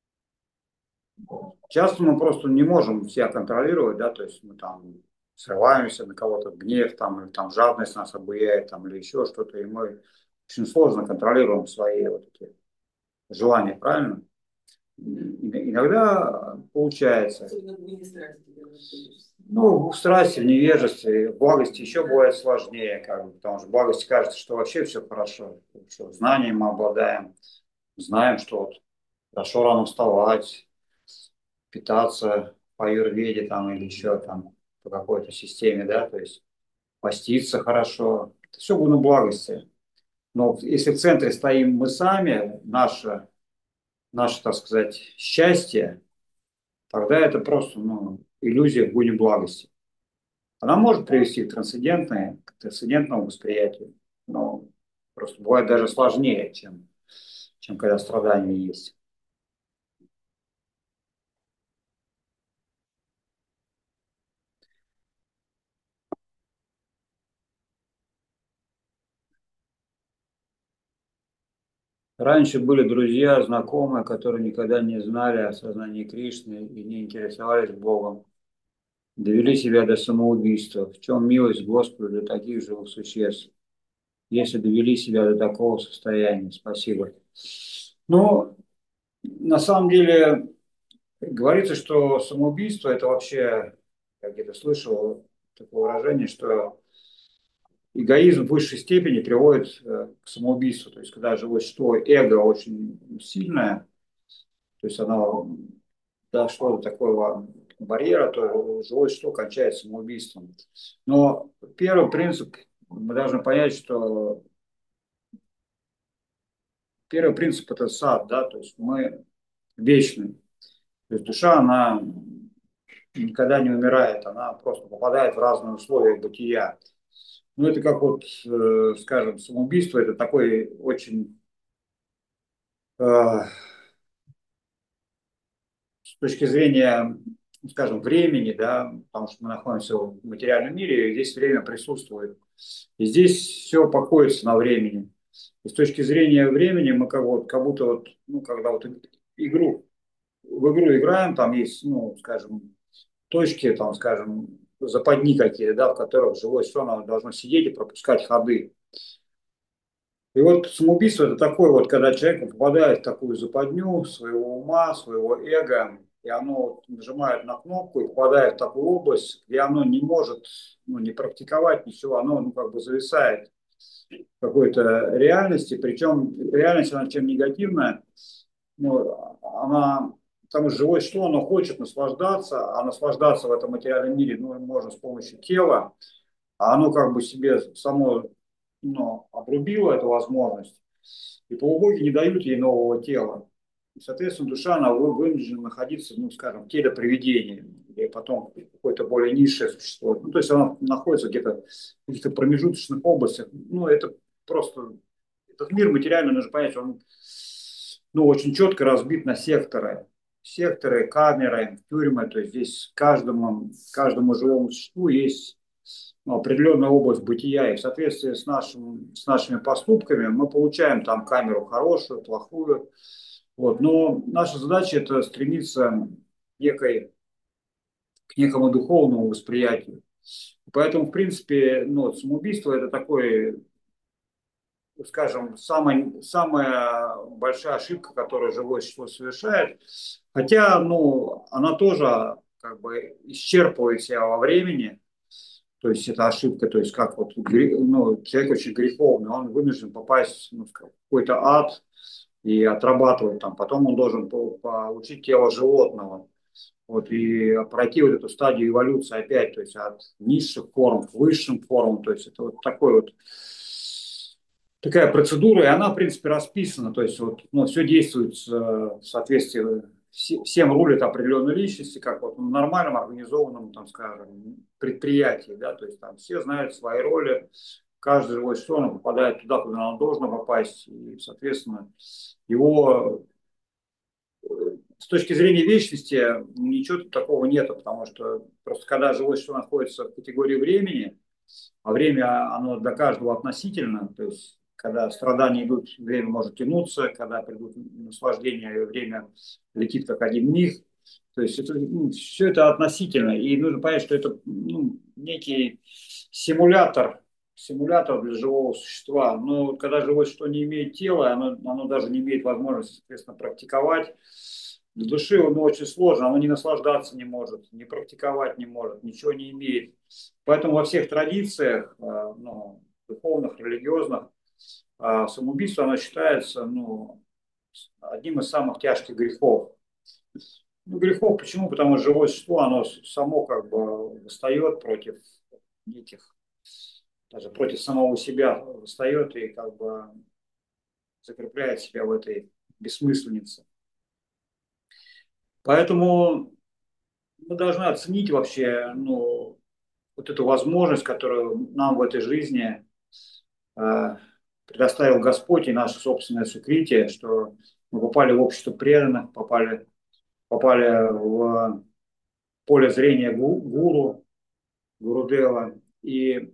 Часто мы просто не можем себя контролировать, да, то есть мы там срываемся на кого-то, гнев там, или там жадность нас обуяет, там, или еще что-то, и мы очень сложно контролируем свои вот эти желания, правильно? Иногда получается. Ну, в страсти, в невежестве, в благости еще бывает сложнее, как бы, потому что в благости кажется, что вообще все хорошо, что знанием мы обладаем, знаем, что вот хорошо рано вставать, питаться по аюрведе там или еще там по какой-то системе, да, то есть поститься хорошо. Это все гуна благости. Но если в центре стоим мы сами, наше, так сказать, счастье, тогда это просто, ну, иллюзия в гуне благости. Она может привести к трансцендентному восприятию, но просто бывает даже сложнее, чем когда страдания есть. Раньше были друзья, знакомые, которые никогда не знали о сознании Кришны и не интересовались Богом. Довели себя до самоубийства. В чем милость Господа для таких живых существ, если довели себя до такого состояния? Спасибо. Ну, на самом деле, говорится, что самоубийство – это вообще, я где-то слышал такое выражение, что эгоизм в высшей степени приводит к самоубийству. То есть, когда живое существо, эго очень сильное, то есть оно дошло до такого барьера, то живое существо кончается самоубийством. Но первый принцип, мы должны понять, что первый принцип – это сад, да, то есть мы вечны. То есть душа, она никогда не умирает, она просто попадает в разные условия бытия. Ну, это как вот, скажем, самоубийство, это такой очень, с точки зрения, скажем, времени, да, потому что мы находимся в материальном мире, и здесь время присутствует. И здесь все покоится на времени. И с точки зрения времени мы как будто вот, ну, когда вот в игру играем, там есть, ну, скажем, точки, там, скажем, западни какие-то, да, в которых живое существо должно сидеть и пропускать ходы. И вот самоубийство – это такое вот, когда человек попадает в такую западню своего ума, своего эго, и оно вот нажимает на кнопку и попадает в такую область, где оно не может, ну, не практиковать ничего, оно, ну, как бы зависает в какой-то реальности, причем реальность, она чем негативная, ну, она, потому что живое существо, оно хочет наслаждаться, а наслаждаться в этом материальном мире, ну, можно с помощью тела, а оно как бы себе само, ну, обрубило эту возможность, и полубоги не дают ей нового тела. И, соответственно, душа, она вынуждена находиться, ну, скажем, в теле привидения, или потом какое-то более низшее существо. Ну, то есть она находится где-то в каких-то промежуточных областях. Ну, это просто, этот мир материальный, нужно понять, он, ну, очень четко разбит на секторы. Секторы, камеры, тюрьмы, то есть здесь каждому живому существу есть, ну, определенная область бытия, и в соответствии с нашими поступками мы получаем там камеру хорошую, плохую. Вот. Но наша задача – это стремиться некой, к некому духовному восприятию. Поэтому, в принципе, ну, самоубийство – это такой, скажем, самая большая ошибка, которую живое существо совершает. Хотя, ну, она тоже как бы исчерпывает себя во времени. То есть это ошибка, то есть как вот ну, человек очень греховный, он вынужден попасть ну, в какой-то ад и отрабатывать там. Потом он должен получить тело животного. Вот, и пройти вот эту стадию эволюции опять, то есть от низших форм к высшим формам. То есть это вот такой вот такая процедура, и она, в принципе, расписана. То есть вот, ну, все действует в соответствии, всем рулит определенные личности, как вот в нормальном организованном, там, скажем, предприятии. Да? То есть там все знают свои роли, каждый живой существо попадает туда, куда оно должно попасть, и, соответственно, его с точки зрения вечности ничего такого нет, потому что просто когда живое существо находится в категории времени, а время, оно для каждого относительно, то есть когда страдания идут, время может тянуться, когда придут наслаждения, время летит как один миг. То есть это, ну, все это относительно. И нужно понять, что это ну, некий симулятор для живого существа. Но вот когда живое существо не имеет тела, оно даже не имеет возможности, соответственно, практиковать. Для души оно очень сложно, оно не наслаждаться не может, не практиковать не может, ничего не имеет. Поэтому во всех традициях, ну, духовных, религиозных, самоубийство, оно считается ну, одним из самых тяжких грехов. Ну, грехов почему? Потому что живое существо, оно само как бы восстает против неких, даже против самого себя восстает и как бы закрепляет себя в этой бессмысленице. Поэтому мы должны оценить вообще ну, вот эту возможность, которую нам в этой жизни э, предоставил Господь и наше собственное сокрытие, что мы попали в общество преданных, попали в поле зрения Гурудева. И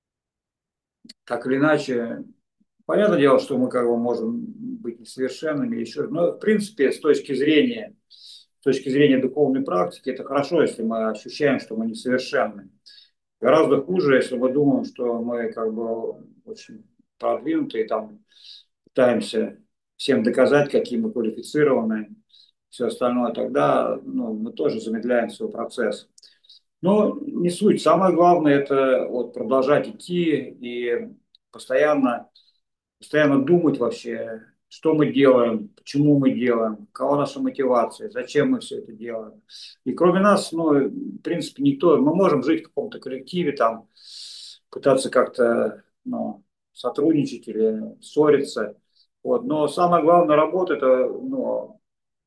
так или иначе, понятное дело, что мы как бы можем быть несовершенными еще, но в принципе с точки зрения духовной практики, это хорошо, если мы ощущаем, что мы несовершенны. Гораздо хуже, если мы думаем, что мы как бы очень продвинутые, там пытаемся всем доказать, какие мы квалифицированные, все остальное, тогда ну, мы тоже замедляем свой процесс. Но не суть. Самое главное это вот продолжать идти и постоянно, постоянно думать вообще, что мы делаем, почему мы делаем, какова наша мотивация, зачем мы все это делаем. И кроме нас, ну, в принципе, никто, мы можем жить в каком-то коллективе, там, пытаться как-то ну, сотрудничать или ссориться. Вот. Но самая главная работа, это, ну,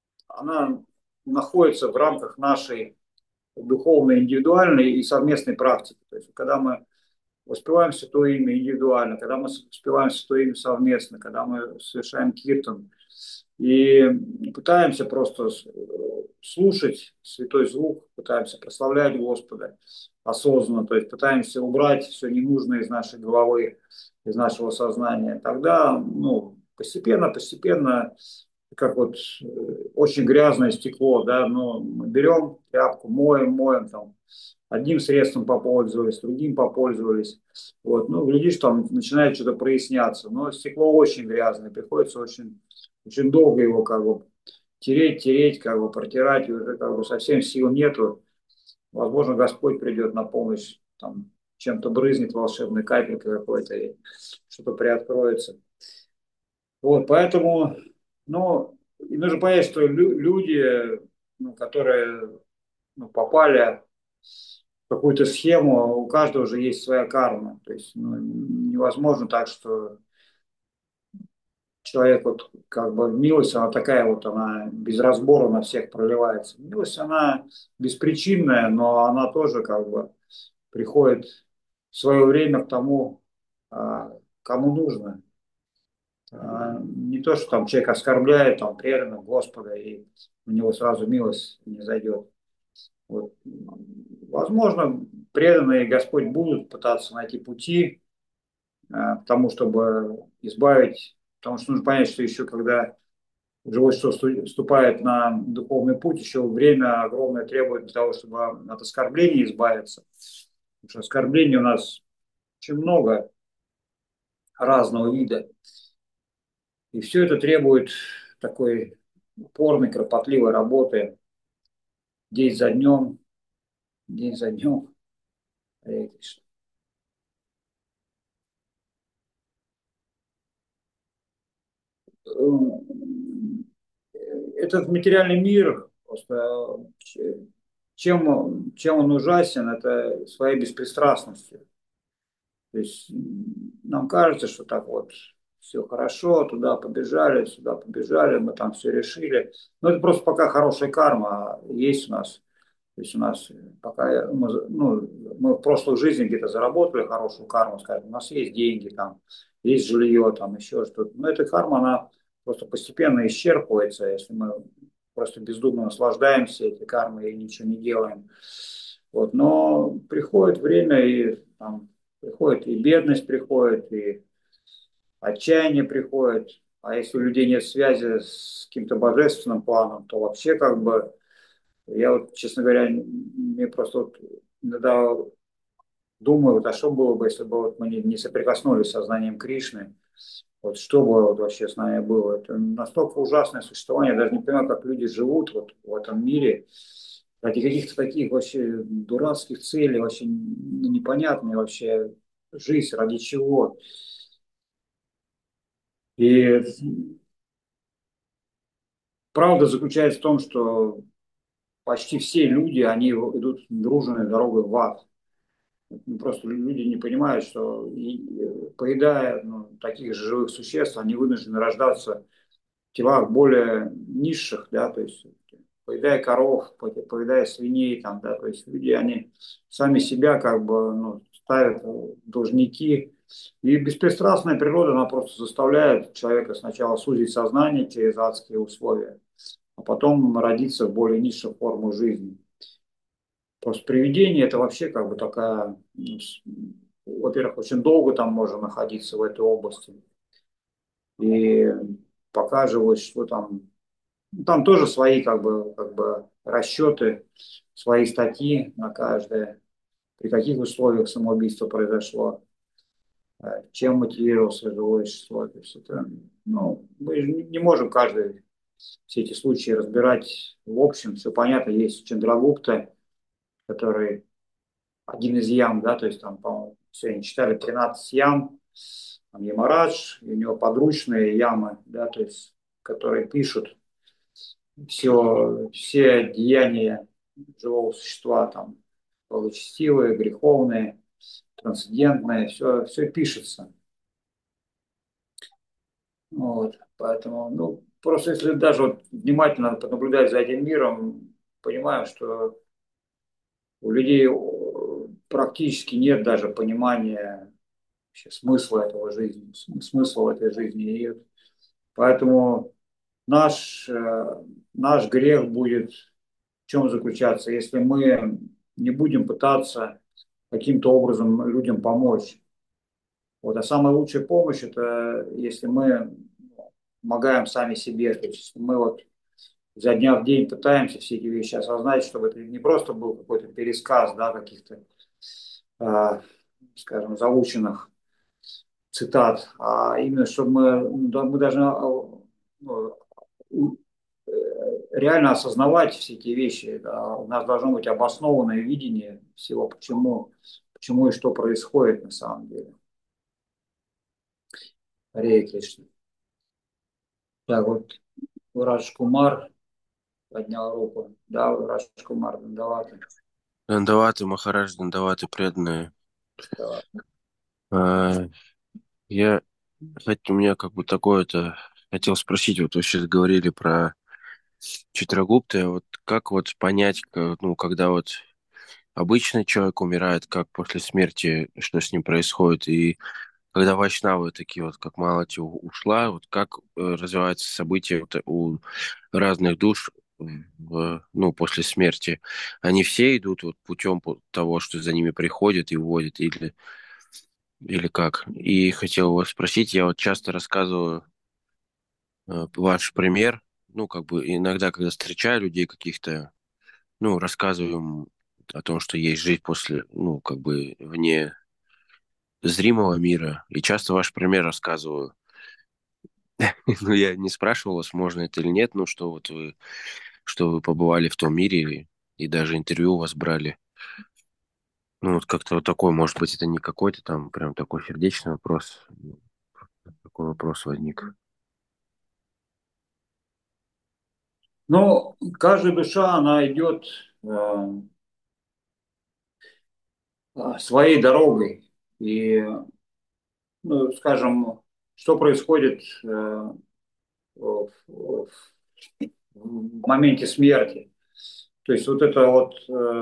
она находится в рамках нашей духовной, индивидуальной и совместной практики. То есть, когда мы воспеваем Святое Имя индивидуально, когда мы воспеваем Святое Имя совместно, когда мы совершаем киртан и пытаемся просто слушать святой звук, пытаемся прославлять Господа осознанно, то есть пытаемся убрать все ненужное из нашей головы, из нашего сознания, тогда ну, постепенно как вот очень грязное стекло, да, но мы берем тряпку, моем там, одним средством попользовались, другим попользовались, вот, ну, глядишь, там начинает что-то проясняться, но стекло очень грязное, приходится очень долго его как бы тереть, как бы протирать, и уже как бы совсем сил нету, возможно, Господь придет на помощь, там, чем-то брызнет волшебной капелькой какой-то, и что-то приоткроется. Вот, поэтому, ну, и нужно понять, что люди, ну, которые ну, попали в какую-то схему, у каждого же есть своя карма. То есть ну, невозможно так, что человек вот как бы милость, она такая вот, она без разбора на всех проливается. Милость, она беспричинная, но она тоже как бы приходит в свое время к тому, кому нужно. Не то, что там человек оскорбляет там, преданных Господа, и у него сразу милость не зайдет. Вот. Возможно, преданные Господь будут пытаться найти пути к тому, чтобы избавить, потому что нужно понять, что еще когда живое существо вступает на духовный путь, еще время огромное требует для того, чтобы от оскорбления избавиться. Потому что оскорблений у нас очень много разного вида. И все это требует такой упорной, кропотливой работы день за днем, день за днем. Харе Кришна. Этот материальный мир, просто чем он ужасен, это своей беспристрастностью. То есть нам кажется, что так вот все хорошо, туда побежали, сюда побежали, мы там все решили. Но это просто пока хорошая карма есть у нас. То есть у нас пока мы, ну, мы в прошлой жизни где-то заработали хорошую карму, скажем, у нас есть деньги, там, есть жилье, там еще что-то. Но эта карма, она просто постепенно исчерпывается, если мы просто бездумно наслаждаемся этой кармой и ничего не делаем. Вот. Но приходит время, и там, приходит и бедность приходит, и отчаяние приходит. А если у людей нет связи с каким-то божественным планом, то вообще как бы я вот, честно говоря, мне просто вот иногда думаю, вот, а что было бы, если бы вот мы не соприкоснулись с сознанием Кришны, вот что бы вот вообще с нами было. Это настолько ужасное существование, я даже не понимаю, как люди живут вот в этом мире, ради каких-то таких вообще дурацких целей, вообще непонятные вообще жизнь, ради чего. И правда заключается в том, что почти все люди, они идут дружной дорогой в ад. Просто люди не понимают, что поедая таких же живых существ, они вынуждены рождаться в телах более низших, да, то есть поедая коров, поедая свиней, там, да, то есть люди, они сами себя как бы ставят в должники. И беспристрастная природа, она просто заставляет человека сначала сузить сознание через адские условия, а потом родиться в более низшую форму жизни. Просто привидение это вообще как бы такая, во-первых, очень долго там можно находиться в этой области. И показывают, что там тоже свои как бы расчеты, свои статьи на каждое, при каких условиях самоубийство произошло, чем мотивировался живое существо. То есть это, мы же не можем каждый все эти случаи разбирать в общем. Все понятно, есть Чандрагупта, который один из ям, да, то есть там, по-моему, сегодня читали 13 ям, там Ямарадж, и у него подручные ямы, да, то есть, которые пишут все деяния живого существа, там, благочестивые, греховные, трансцендентные, все пишется. Вот, поэтому, просто если даже вот внимательно понаблюдать за этим миром, понимаем, что у людей практически нет даже понимания вообще смысла этого жизни, смысла этой жизни. И поэтому наш, наш грех будет в чем заключаться, если мы не будем пытаться каким-то образом людям помочь. Вот. А самая лучшая помощь это если мы помогаем сами себе. То есть мы вот изо дня в день пытаемся все эти вещи осознать, чтобы это не просто был какой-то пересказ, да, каких-то, скажем, заученных цитат, а именно, чтобы мы должны ну, э, реально осознавать все эти вещи. Да. У нас должно быть обоснованное видение всего, почему и что происходит на самом деле. Харе Кришна. Так вот, Радж Кумар поднял руку. Да, Радж Кумар, давай. Дандаваты, Махарадж, Дандаваты, преданные. Давай. А, я, у меня как бы такое-то, хотел спросить, вот вы сейчас говорили про Читрагупты, вот как вот понять, ну, когда вот обычный человек умирает, как после смерти, что с ним происходит, и когда вайшнавы такие вот, как Малати ушла, вот как развиваются события вот у разных душ ну, после смерти, они все идут вот путем того, что за ними приходят и уводят, или как? И хотел вас спросить, я вот часто рассказываю ваш пример, ну, как бы иногда, когда встречаю людей каких-то, ну, рассказываю им о том, что есть жизнь после, ну, как бы вне зримого мира, и часто ваш пример рассказываю. Ну, я не спрашивал вас, можно это или нет, ну, что вот вы, что вы побывали в том мире, и даже интервью у вас брали. Ну, вот как-то вот такой, может быть, это не какой-то там прям такой сердечный вопрос. Такой вопрос возник. Но каждая душа, она идет своей дорогой. И, ну, скажем, что происходит в моменте смерти. То есть вот это вот,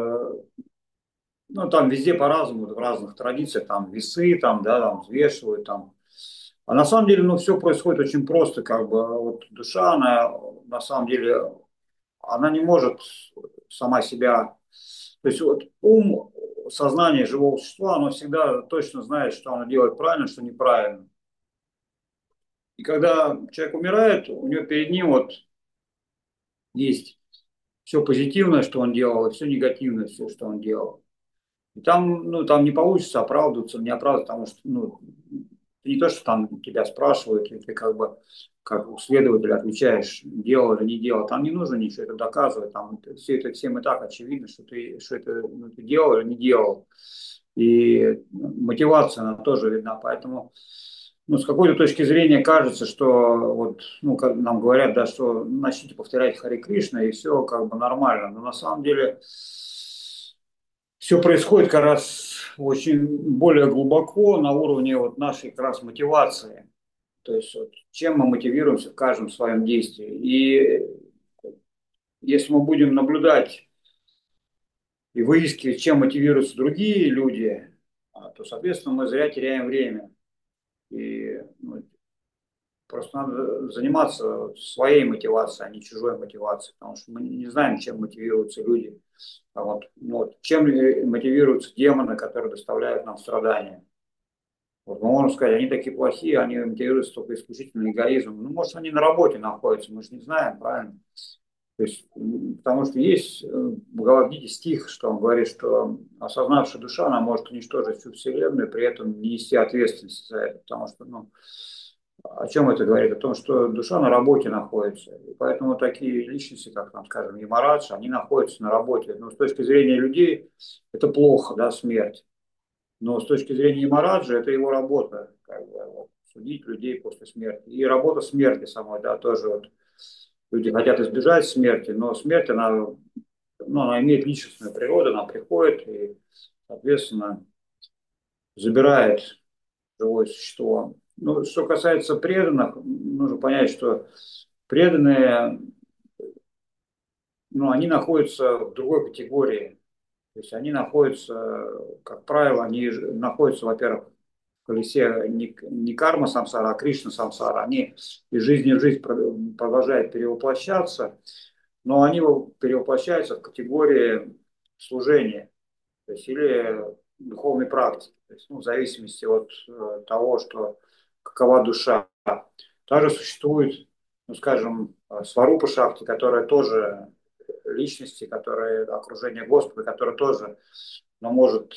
ну там везде по-разному, в разных традициях, там весы, там, да, там взвешивают, там. А на самом деле, ну, все происходит очень просто, как бы, вот душа, она, на самом деле, она не может сама себя, то есть вот ум, сознание живого существа, оно всегда точно знает, что оно делает правильно, что неправильно. И когда человек умирает, у него перед ним вот есть все позитивное, что он делал, и все негативное, все, что он делал. И там, ну, там не получится оправдываться, не оправдываться, потому что, ну, не то, что там тебя спрашивают, и ты как бы как у следователя отвечаешь, делал или не делал. Там не нужно ничего это доказывать. Там все это всем и так очевидно, что это ну, ты делал или не делал. И мотивация она тоже видна. Поэтому ну, с какой-то точки зрения кажется, что вот, ну, как нам говорят, да, что начните повторять Харе Кришна, и все как бы нормально. Но на самом деле все происходит как раз очень более глубоко на уровне вот нашей как раз мотивации. То есть вот, чем мы мотивируемся в каждом своем действии. И если мы будем наблюдать и выискивать, чем мотивируются другие люди, то, соответственно, мы зря теряем время. И ну, просто надо заниматься своей мотивацией, а не чужой мотивацией, потому что мы не знаем, чем мотивируются люди. А вот, ну, вот, чем мотивируются демоны, которые доставляют нам страдания. Вот мы можем сказать, они такие плохие, они мотивируются только исключительно эгоизмом. Ну, может, они на работе находятся, мы же не знаем, правильно? То есть, потому что есть в Бхагавад-гите стих, что он говорит, что осознавшая душа, она может уничтожить всю Вселенную, при этом не нести ответственности за это. Потому что, ну, о чем это говорит? О том, что душа на работе находится. И поэтому такие личности, как, там, скажем, Ямарадж, они находятся на работе. Но с точки зрения людей это плохо, да, смерть. Но с точки зрения Ямараджа это его работа, как бы, вот, судить людей после смерти. И работа смерти самой, да, тоже вот. Люди хотят избежать смерти, но смерть, она, ну, она имеет личностную природу, она приходит и, соответственно, забирает живое существо. Ну, что касается преданных, нужно понять, что преданные, ну, они находятся в другой категории. То есть они находятся, как правило, они находятся, во-первых, в колесе не карма самсара, а Кришна самсара. Они из жизни в жизнь продолжают перевоплощаться, но они перевоплощаются в категории служения, то есть или духовной практики, то есть, ну, в зависимости от того, что какова душа. Также существует, ну, скажем, сварупа шахти, которая тоже личности, которые окружение Господа, которое тоже но может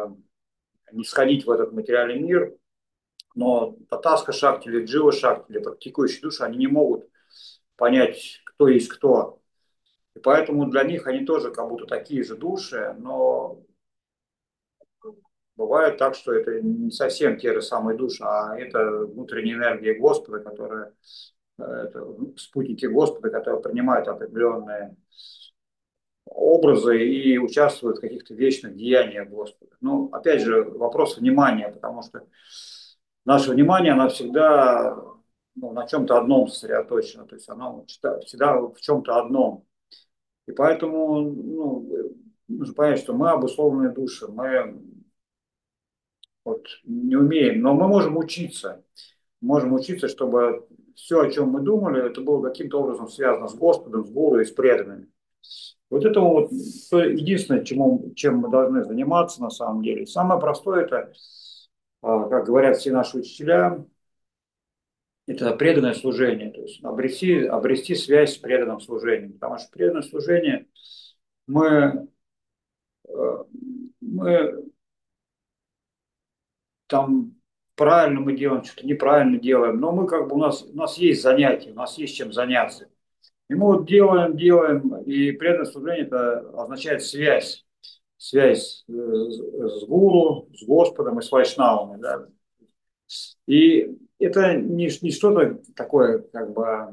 не сходить в этот материальный мир, но Татаска Шакти или Джива Шакти или практикующие души, они не могут понять, кто есть кто. И поэтому для них они тоже как будто такие же души, но бывает так, что это не совсем те же самые души, а это внутренняя энергия Господа, которая это спутники Господа, которые принимают определенные образы и участвуют в каких-то вечных деяниях Господа. Ну, опять же, вопрос внимания, потому что наше внимание, оно всегда ну, на чем-то одном сосредоточено, то есть оно всегда в чем-то одном. И поэтому ну, нужно понять, что мы обусловленные души, мы вот, не умеем, но мы можем учиться. Можем учиться, чтобы все, о чем мы думали, это было каким-то образом связано с Господом, с Гуру и с преданными. Вот это вот единственное, чем мы должны заниматься на самом деле. Самое простое это, как говорят все наши учителя, это преданное служение. То есть обрести связь с преданным служением. Потому что преданное служение мы, э, мы там правильно мы делаем, что-то неправильно делаем, но мы как бы у нас есть занятия, у нас есть чем заняться. И мы вот делаем, и преданное служение это означает связь связь с гуру, с Господом и с вайшнавами, да. И это не что-то такое, как бы,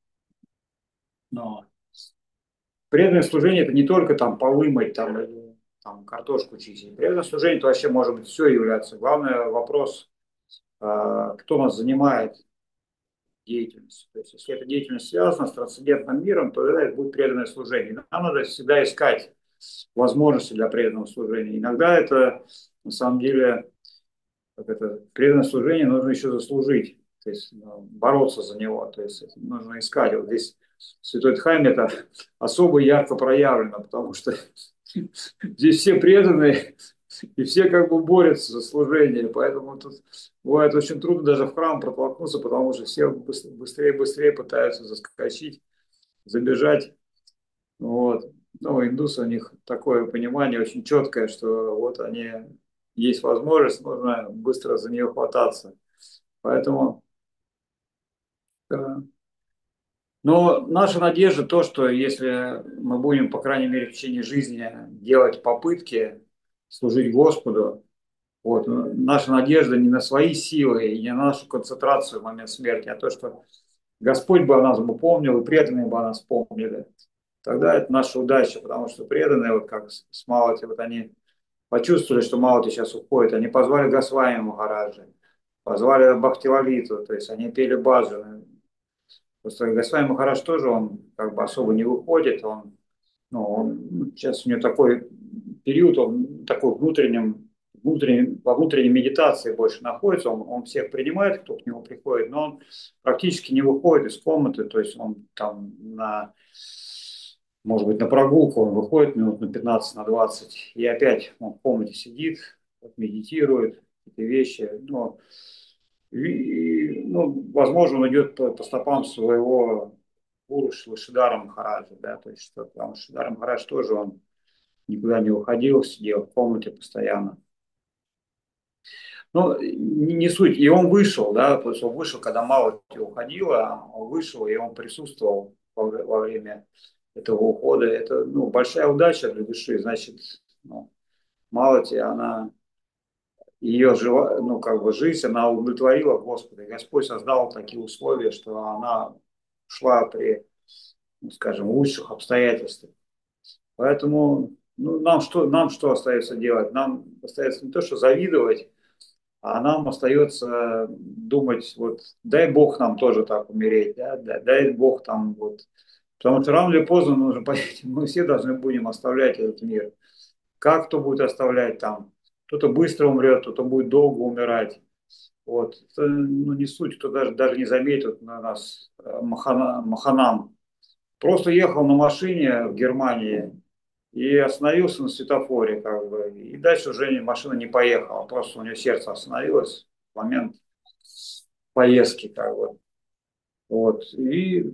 ну, преданное служение это не только там полы мыть, там, или, там картошку чистить. Преданное служение это вообще может быть все являться. Главный вопрос, кто нас занимает деятельностью. То есть, если эта деятельность связана с трансцендентным миром, то это будет преданное служение. Нам надо всегда искать возможности для преданного служения. Иногда это, на самом деле, как это, преданное служение нужно еще заслужить, то есть бороться за него, то есть нужно искать. Вот здесь в Святой Дхамме это особо ярко проявлено, потому что здесь все преданные, и все как бы борются за служение, поэтому тут бывает очень трудно даже в храм протолкнуться, потому что все быстрее и быстрее пытаются заскочить, забежать. Вот. Ну, индусы, у них такое понимание очень четкое, что вот они, есть возможность, нужно быстро за нее хвататься. Поэтому, э, но наша надежда то, что если мы будем, по крайней мере, в течение жизни делать попытки служить Господу, вот, наша надежда не на свои силы и не на нашу концентрацию в момент смерти, а то, что Господь бы о нас бы помнил, и преданные бы о нас помнили. Тогда это наша удача, потому что преданные, вот как с Малати, вот они почувствовали, что Малати сейчас уходит, они позвали Госвами Махараджа, позвали Бхактивалиту, то есть они пели баджаны. Просто Госвами Махарадж тоже, он как бы особо не выходит, он, ну, он, сейчас у него такой период, он такой во внутренней медитации больше находится, он всех принимает, кто к нему приходит, но он практически не выходит из комнаты, то есть он там может быть, на прогулку он выходит минут на 15, на 20, и опять он в комнате сидит, вот, медитирует, какие-то вещи, но ну, возможно, он идет по стопам своего гуру Шидара Махараджа, да, то есть, что, потому что Шидара Махарадж тоже, он никуда не уходил, сидел в комнате постоянно. Ну, не суть. И он вышел, да, то есть он вышел, когда Малати уходила, он вышел, и он присутствовал во время этого ухода. Это, ну, большая удача для души. Значит, ну, Малати, она, ее ну, как бы жизнь, она удовлетворила Господа. И Господь создал такие условия, что она шла при, ну, скажем, лучших обстоятельствах. Поэтому, ну, нам что остается делать? Нам остается не то, что завидовать, а нам остается думать, вот, дай Бог нам тоже так умереть, да, дай Бог там вот. Потому что рано или поздно нужно понять, мы все должны будем оставлять этот мир. Как кто будет оставлять там? Кто-то быстро умрет, кто-то будет долго умирать. Вот. Это, ну, не суть, кто даже не заметит на нас Маханам. Просто ехал на машине в Германии и остановился на светофоре, как бы, и дальше уже машина не поехала, просто у нее сердце остановилось в момент поездки, как бы. Вот. И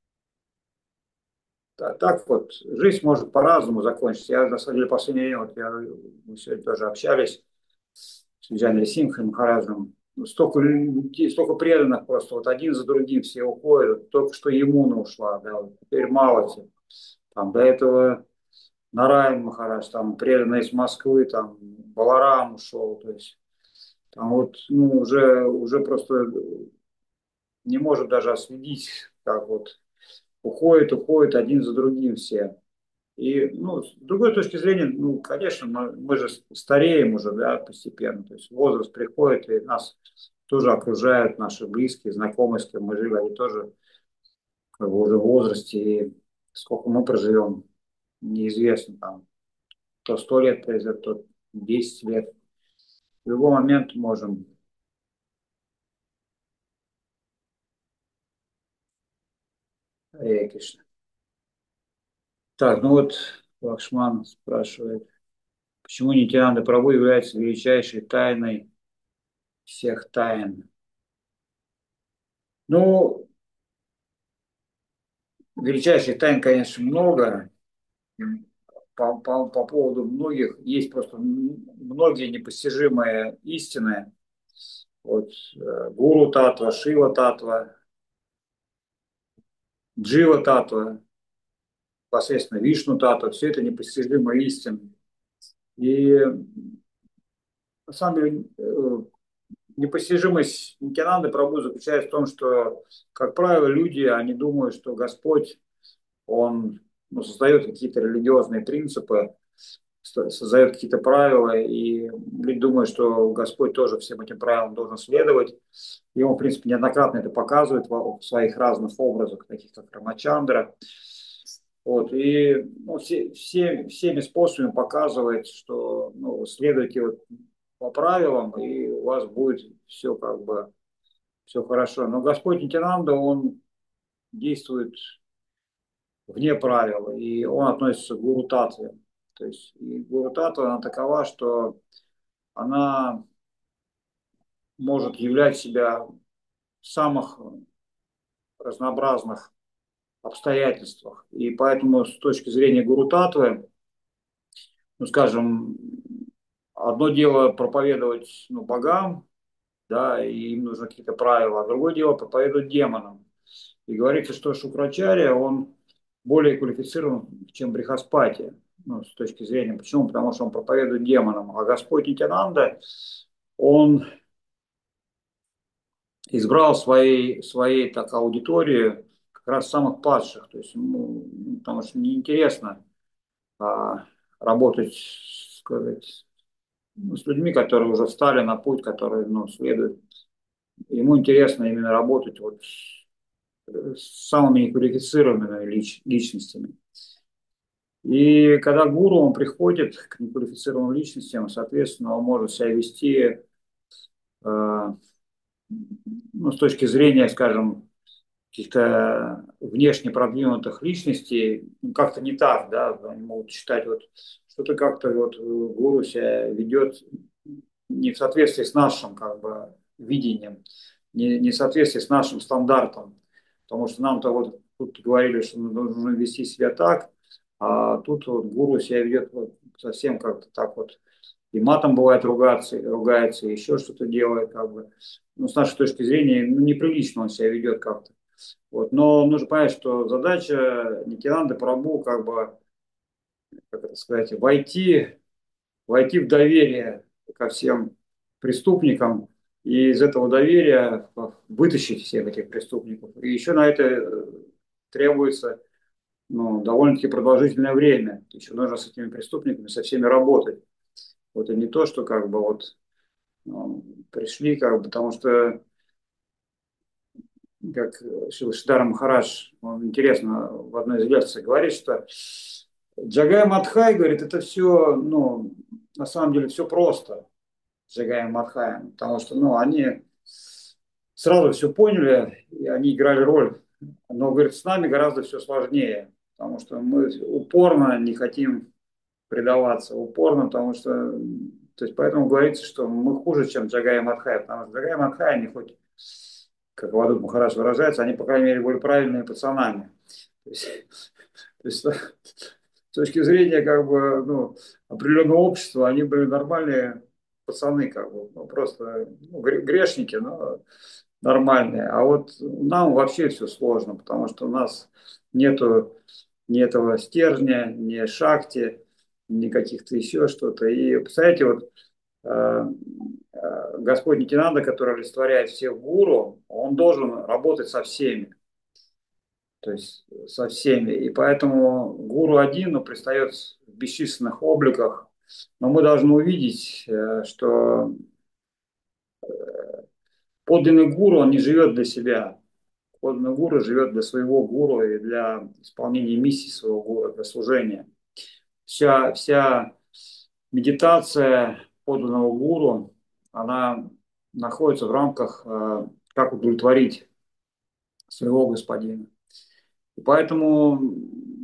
так вот, жизнь может по-разному закончиться. Я, на самом деле, в последнее время, вот мы сегодня тоже общались с Виджаной Симхой Махараджем, ну, столько людей, столько преданных просто, вот один за другим все уходят, только что Емуна ушла, да, вот теперь Малати, там, до этого Нараян Махарадж, там, преданный из Москвы, там, Баларам ушел, то есть, там вот, ну, уже просто не может даже отследить, как вот уходит один за другим все. И, ну, с другой точки зрения, ну, конечно, мы же стареем уже, да, постепенно, то есть возраст приходит, и нас тоже окружают наши близкие, знакомые, с кем мы жили, они тоже как бы уже в возрасте, и сколько мы проживем, неизвестно, там, то 100 лет произойдет, то 10 лет. В любой момент можем. Кришна. Так, ну вот Лакшман спрашивает, почему Нитянанда Прабху является величайшей тайной всех тайн? Ну, величайших тайн, конечно, много. По поводу многих есть просто многие непостижимые истины. Вот, Гуру Татва, Шива Татва, Джива Татва, непосредственно Вишну Татва, все это непостижимые истины. И на самом деле непостижимость Нитянанды Прабху заключается в том, что, как правило, люди, они думают, что Господь, Он создает какие-то религиозные принципы, создает какие-то правила, и люди думают, что Господь тоже всем этим правилам должен следовать. И он, в принципе, неоднократно это показывает в своих разных образах, таких как Рамачандра. Вот, и всеми способами показывает, что следуйте вот по правилам, и у вас будет все как бы все хорошо. Но Господь Нитянанда, он действует вне правил, и он относится к гуру татве. То есть и гуру татва, она такова, что она может являть себя в самых разнообразных обстоятельствах. И поэтому с точки зрения гуру татвы, скажем, одно дело проповедовать богам, да, и им нужны какие-то правила, а другое дело проповедовать демонам. И говорится, что Шукрачарья, он более квалифицирован, чем Брихаспати, с точки зрения. Почему? Потому что он проповедует демонам. А Господь Нитянанда, он избрал своей так, аудитории как раз самых падших. То есть потому что неинтересно работать, сказать, с людьми, которые уже встали на путь, который следует. Ему интересно именно работать вот с самыми неквалифицированными личностями. И когда гуру, он приходит к неквалифицированным личностям, соответственно, он может себя вести с точки зрения, скажем, каких-то внешне продвинутых личностей, как-то не так, да, они могут считать, вот что-то как-то вот гуру себя ведет не в соответствии с нашим как бы видением, не в соответствии с нашим стандартом, потому что нам-то вот тут говорили, что мы должны вести себя так, а тут вот гуру себя ведет вот совсем как-то так вот, и матом бывает ругается, и еще что-то делает, как бы. С нашей точки зрения, неприлично он себя ведет как-то. Вот. Но нужно понять, что задача Нитянанды Прабху, как бы, как это сказать, войти в доверие ко всем преступникам и из этого доверия вытащить всех этих преступников. И еще на это требуется довольно-таки продолжительное время. Еще нужно с этими преступниками, со всеми работать. Вот и не то, что как бы вот пришли, как бы, потому что как Шилашидара Махарадж, он интересно в одной из лекций говорит, что Джагай Мадхай, говорит, это все, на самом деле все просто с Джагаем Мадхаем, потому что, они сразу все поняли, и они играли роль. Но, говорит, с нами гораздо все сложнее, потому что мы упорно не хотим предаваться, упорно, потому что, то есть поэтому говорится, что мы хуже, чем Джагай Мадхай, потому что Джагай Мадхай, они хоть, как Вадут Махарадж выражается, они, по крайней мере, были правильными пацанами. То есть с точки зрения как бы, определенного общества, они были нормальные пацаны, как бы, просто грешники, но нормальные. А вот нам вообще все сложно, потому что у нас нету ни этого стержня, ни шахти, ни каких-то еще что-то. И представляете, вот э, Господь Нитянанда, который олицетворяет всех гуру, он должен работать со всеми. То есть со всеми. И поэтому гуру один, предстает в бесчисленных обликах. Но мы должны увидеть, что подлинный гуру, он не живет для себя. Подлинный гуру живет для своего гуру и для исполнения миссии своего гуру, для служения. Вся медитация подлинного гуру, она находится в рамках, как удовлетворить своего господина. И поэтому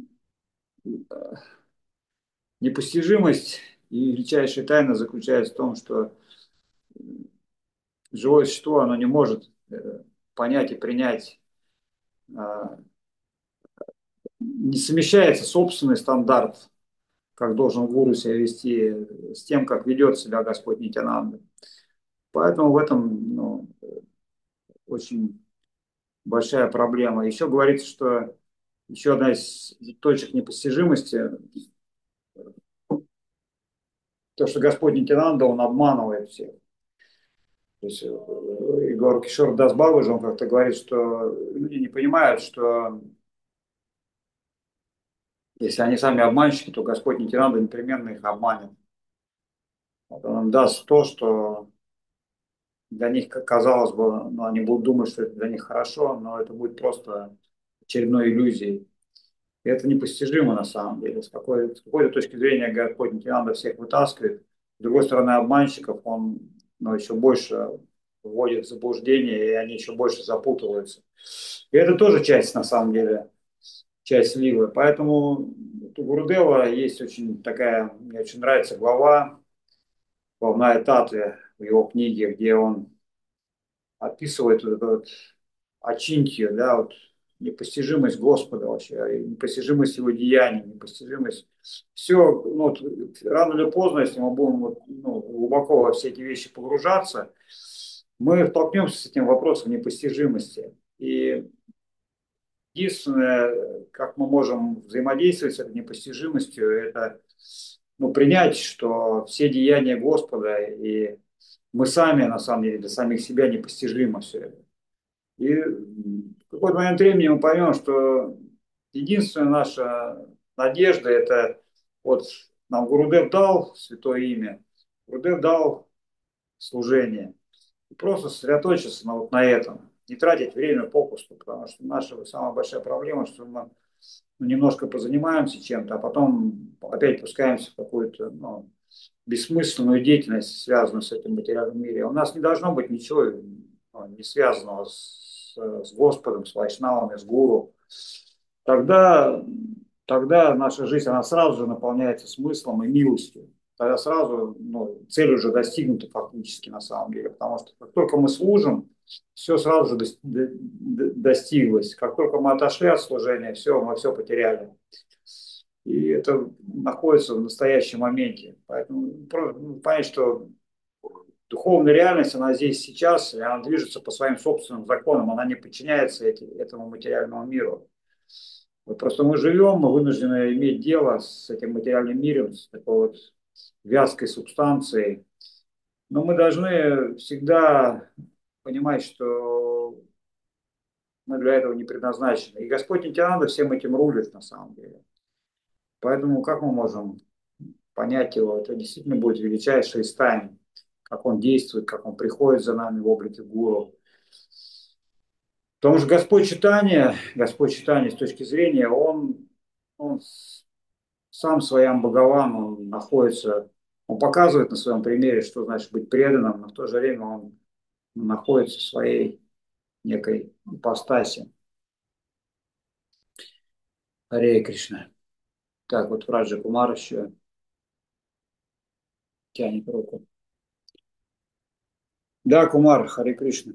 непостижимость и величайшая тайна заключается в том, что живое существо, оно не может понять и принять, не совмещается собственный стандарт, как должен гуру себя вести, с тем, как ведет себя Господь Нитянанда. Поэтому в этом очень большая проблема. Еще говорится, что еще одна из точек непостижимости То, что Господь Нитянанда, он обманывает всех. То есть Егор Кишор Дас Бабаджи, он как-то говорит, что люди не понимают, что если они сами обманщики, то Господь Нитянанда непременно их обманет. Вот он им даст то, что для них, казалось бы, ну, они будут думать, что это для них хорошо, но это будет просто очередной иллюзией. И это непостижимо на самом деле. С какой-то точки зрения Господь Нитянанда всех вытаскивает. С другой стороны, обманщиков он, ну, еще больше вводит в заблуждение, и они еще больше запутываются. И это тоже часть, на самом деле, часть сливы. Поэтому у Гурудева есть очень такая, мне очень нравится главная Татве в его книге, где он описывает вот эту вот очинтию, да, вот непостижимость Господа вообще, непостижимость Его деяний, непостижимость. Все, ну, вот, рано или поздно, если мы будем вот, ну, глубоко во все эти вещи погружаться, мы столкнемся с этим вопросом непостижимости. И единственное, как мы можем взаимодействовать с этой непостижимостью, это, ну, принять, что все деяния Господа и мы сами, на самом деле, для самих себя непостижимо все это. И в какой-то момент времени мы поймем, что единственная наша надежда – это вот нам Гурудев дал святое имя, Гурудев дал служение. И просто сосредоточиться вот на этом, не тратить время попусту, потому что наша самая большая проблема, что мы, ну, немножко позанимаемся чем-то, а потом опять пускаемся в какую-то, ну, бессмысленную деятельность, связанную с этим материальным миром. У нас не должно быть ничего, ну, не связанного с Господом, с Вайшнавами, с Гуру. Тогда, тогда наша жизнь, она сразу же наполняется смыслом и милостью. Тогда сразу, ну, цель уже достигнута фактически на самом деле. Потому что как только мы служим, все сразу же достиглось. Как только мы отошли от служения, все, мы все потеряли. И это находится в настоящем моменте. Поэтому понять, что духовная реальность, она здесь сейчас, и она движется по своим собственным законам, она не подчиняется этому материальному миру. Вот просто мы живем, мы вынуждены иметь дело с этим материальным миром, с такой вот вязкой субстанцией. Но мы должны всегда понимать, что мы для этого не предназначены. И Господь Нитянанда всем этим рулит на самом деле. Поэтому как мы можем понять его? Это действительно будет величайший из тайн, как он действует, как он приходит за нами в облике гуру. Потому что Господь Читания с точки зрения, он сам своим Бхагаван, он находится, он показывает на своем примере, что значит быть преданным, но в то же время он находится в своей некой ипостаси. Харе Кришна. Так, вот Раджа Кумар еще тянет руку. Да, Кумар, Харе Кришна.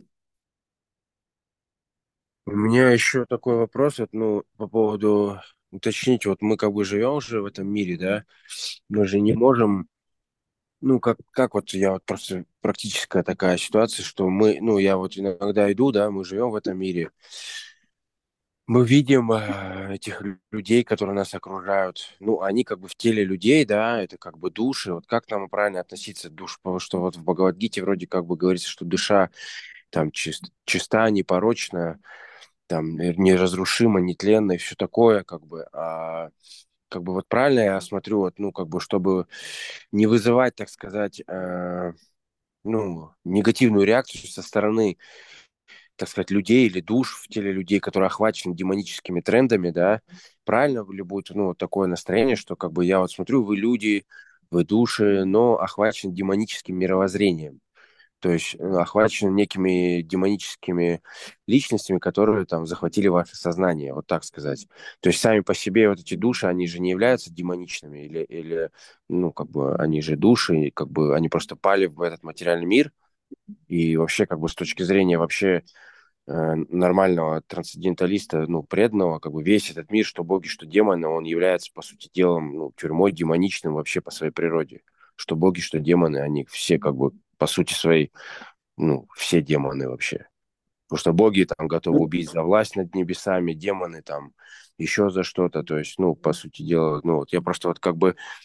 У меня еще такой вопрос, вот, ну, по поводу уточнить, вот мы как бы живем же в этом мире, да, мы же не можем, ну, как вот я вот просто практическая такая ситуация, что мы, ну, я вот иногда иду, да, мы живем в этом мире, мы видим этих людей, которые нас окружают, ну, они как бы в теле людей, да, это как бы души, вот как нам правильно относиться к душе, потому что вот в Бхагавад-гите вроде как бы говорится, что душа там чиста, непорочна, там неразрушимо, нетленно и все такое, как бы, как бы вот правильно я смотрю, вот, ну, как бы, чтобы не вызывать, так сказать, ну, негативную реакцию со стороны, так сказать, людей или душ в теле людей, которые охвачены демоническими трендами, да, правильно ли будет, ну, вот такое настроение, что, как бы, я вот смотрю, вы люди, вы души, но охвачены демоническим мировоззрением, то есть охвачены некими демоническими личностями, которые там захватили ваше сознание, вот так сказать. То есть сами по себе вот эти души, они же не являются демоничными, или ну, как бы, они же души, и как бы они просто пали в этот материальный мир, и вообще, как бы, с точки зрения вообще нормального трансценденталиста, ну, преданного, как бы весь этот мир, что боги, что демоны, он является, по сути дела, ну, тюрьмой демоничным вообще по своей природе. Что боги, что демоны, они все как бы по сути своей, ну, все демоны вообще. Потому что боги там готовы убить за власть над небесами, демоны там еще за что-то. То есть, ну, по сути дела, ну, вот я просто вот как бы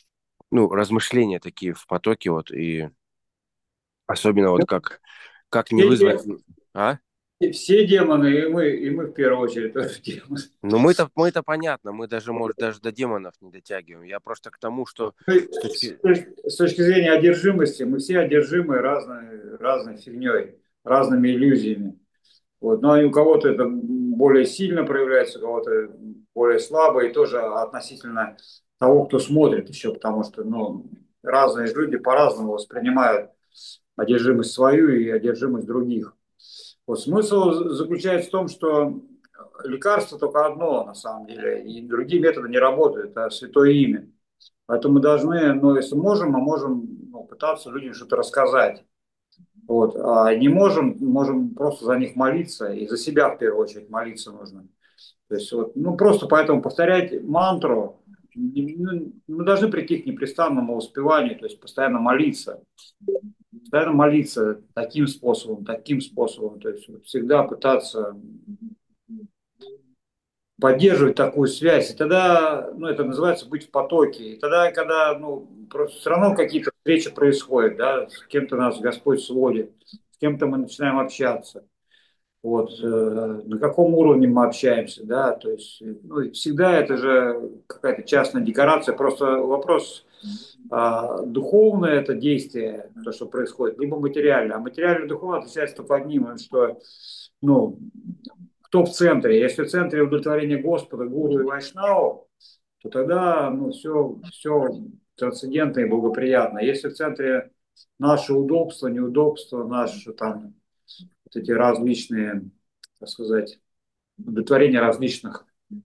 ну, размышления такие в потоке, вот, и особенно вот как не Все, вызвать, а? все демоны, и мы в первую очередь тоже демоны. Ну, мы-то понятно, мы даже, может, даже до демонов не дотягиваем. Я просто к тому, что Мы с точки... с точки зрения одержимости, мы все одержимы разной фигней, разными иллюзиями. Вот. Но и у кого-то это более сильно проявляется, у кого-то более слабо, и тоже относительно того, кто смотрит еще, потому что ну, разные люди по-разному воспринимают одержимость свою и одержимость других. Вот смысл заключается в том, что лекарство только одно на самом деле, и другие методы не работают, это святое имя. Поэтому мы должны, ну, если можем, мы можем ну, пытаться людям что-то рассказать. Вот. А не можем, можем просто за них молиться, и за себя в первую очередь молиться нужно. То есть вот, ну, просто поэтому повторять мантру, ну, мы должны прийти к непрестанному успеванию, то есть постоянно молиться таким способом, то есть вот всегда пытаться поддерживать такую связь, и тогда, ну, это называется быть в потоке, и тогда, когда, ну, просто все равно какие-то встречи происходят, да, с кем-то нас Господь сводит, с кем-то мы начинаем общаться, вот, на каком уровне мы общаемся, да, то есть, ну, и всегда это же какая-то частная декорация, просто вопрос, духовное это действие, то, что происходит, либо материальное, а материальное и духовное отличается только одним, что, ну, кто в центре. Если в центре удовлетворение Господа, Гуру и Вайшнаву, то тогда ну, все трансцендентно и благоприятно. Если в центре наши удобства, неудобства, наши там вот эти различные, так сказать, удовлетворение различных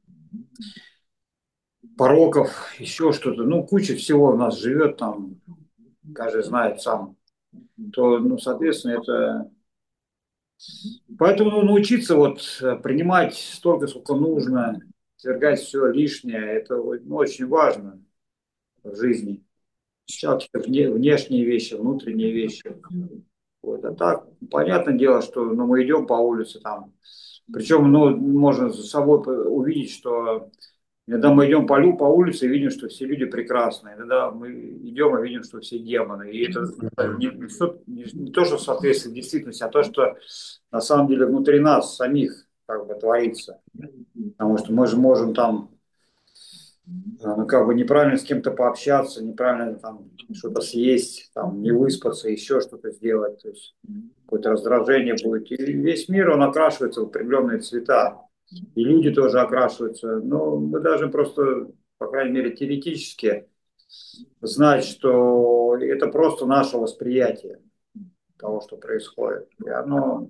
пороков, еще что-то, ну, куча всего у нас живет там, каждый знает сам, то, ну, соответственно, это... Поэтому ну, научиться вот принимать столько, сколько нужно, свергать все лишнее, это ну, очень важно в жизни. Сначала какие-то внешние вещи, внутренние вещи. Вот. А так, понятное дело, что ну, мы идем по улице там. Причем ну, можно за собой увидеть, что иногда мы идем по улице и видим, что все люди прекрасные. Иногда мы идем и видим, что все демоны. И это не то, что в соответствии с действительностью, а то, что на самом деле внутри нас самих как бы творится. Потому что мы же можем там ну, как бы неправильно с кем-то пообщаться, неправильно там что-то съесть, там, не выспаться, еще что-то сделать. То есть какое-то раздражение будет. И весь мир, он окрашивается в определенные цвета. И люди тоже окрашиваются. Но мы должны просто, по крайней мере, теоретически знать, что это просто наше восприятие того, что происходит. И оно...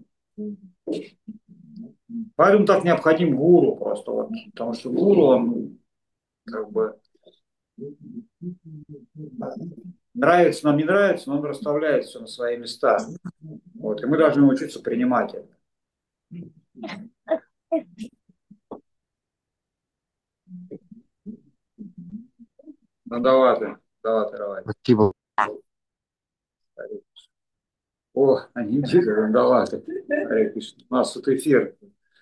Поэтому так необходим гуру просто. Вот, потому что гуру, он как бы нравится нам, не нравится, но он расставляет все на свои места. Вот, и мы должны научиться принимать это. Ну, давай. Спасибо. О, они дико, давай. У нас тут эфир.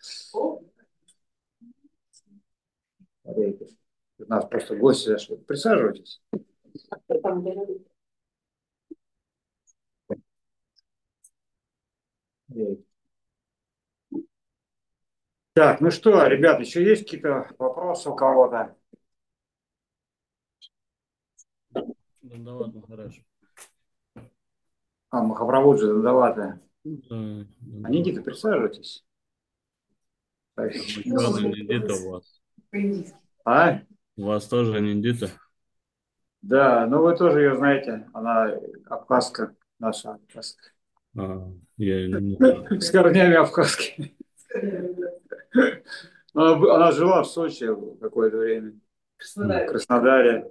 У нас просто гости зашли. Присаживайтесь. Так, ну что, ребят, еще есть какие-то вопросы у кого-то? Дандават Махарадж. Махапрабхуджи, Дандавата. Да, Они дико, присаживайтесь. Тоже ниндита у вас. А? У вас тоже ниндита? Да, ну вы тоже ее знаете. Она абхазка, наша абхазка. Я не знаю. С корнями абхазскими. Она жила в Сочи какое-то время. В Краснодаре.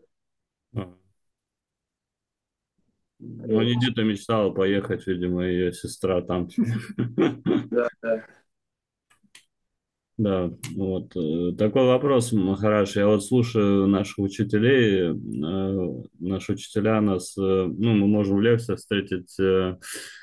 Ну, ниндита мечтала поехать, видимо, ее сестра там. Да, да. Да, вот такой вопрос, Махарадж. Я вот слушаю наших учителей, наши учителя нас, ну, мы можем в лекциях встретить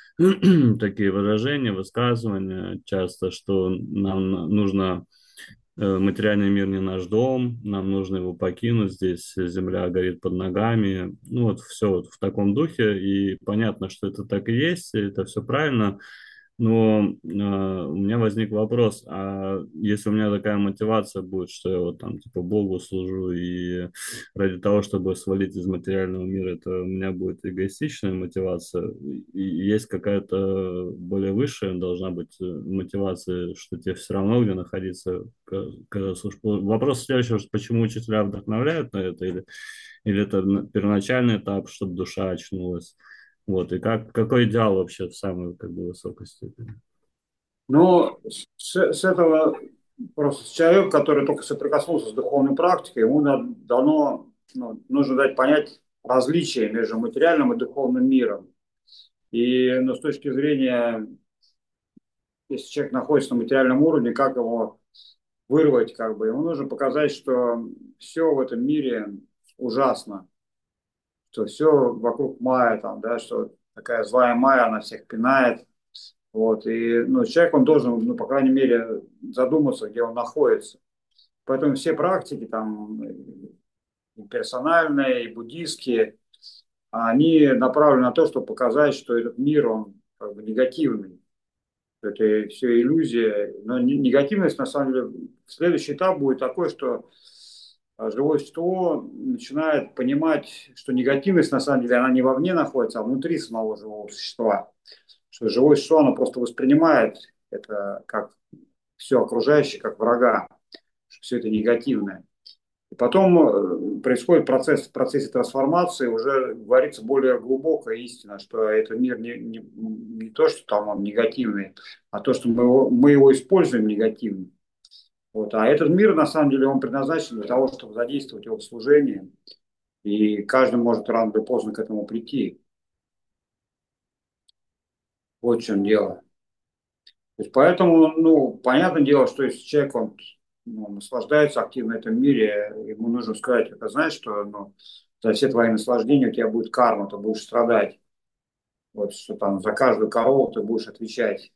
такие выражения, высказывания часто, что нам нужно материальный мир не наш дом, нам нужно его покинуть, здесь земля горит под ногами. Ну вот все вот в таком духе, и понятно, что это так и есть, и это все правильно. Но у меня возник вопрос, а если у меня такая мотивация будет, что я вот там типа Богу служу, и ради того, чтобы свалить из материального мира, это у меня будет эгоистичная мотивация, и есть какая-то более высшая должна быть мотивация, что тебе все равно где находиться, когда слушаешь. Вопрос следующий, что почему учителя вдохновляют на это, или это первоначальный этап, чтобы душа очнулась? Вот, и какой идеал вообще в самой как бы высокой степени? Но с этого просто с человека, который только соприкоснулся с духовной практикой, ему дано, ну, нужно дать понять различия между материальным и духовным миром. И ну, с точки зрения, если человек находится на материальном уровне, как его вырвать, как бы, ему нужно показать, что все в этом мире ужасно, что все вокруг Майя, там, да, что такая злая Майя, она всех пинает. Вот, и ну, человек, он должен, ну, по крайней мере, задуматься, где он находится. Поэтому все практики, там, и персональные, и буддийские, они направлены на то, чтобы показать, что этот мир, он как бы негативный. Это все иллюзия. Но негативность, на самом деле, следующий этап будет такой, что живое существо начинает понимать, что негативность, на самом деле, она не вовне находится, а внутри самого живого существа. Что живое существо, оно просто воспринимает это как все окружающее, как врага, что все это негативное. И потом происходит в процессе трансформации уже говорится более глубокая истина, что это мир не то, что там он негативный, а то, что мы его используем негативно. Вот. А этот мир, на самом деле, он предназначен для того, чтобы задействовать его в служении, и каждый может рано или поздно к этому прийти. Вот в чем дело. То есть поэтому, ну, понятное дело, что если человек, он ну, наслаждается активно в этом мире, ему нужно сказать, это знаешь, что ну, за все твои наслаждения у тебя будет карма, ты будешь страдать. Вот что там за каждую корову ты будешь отвечать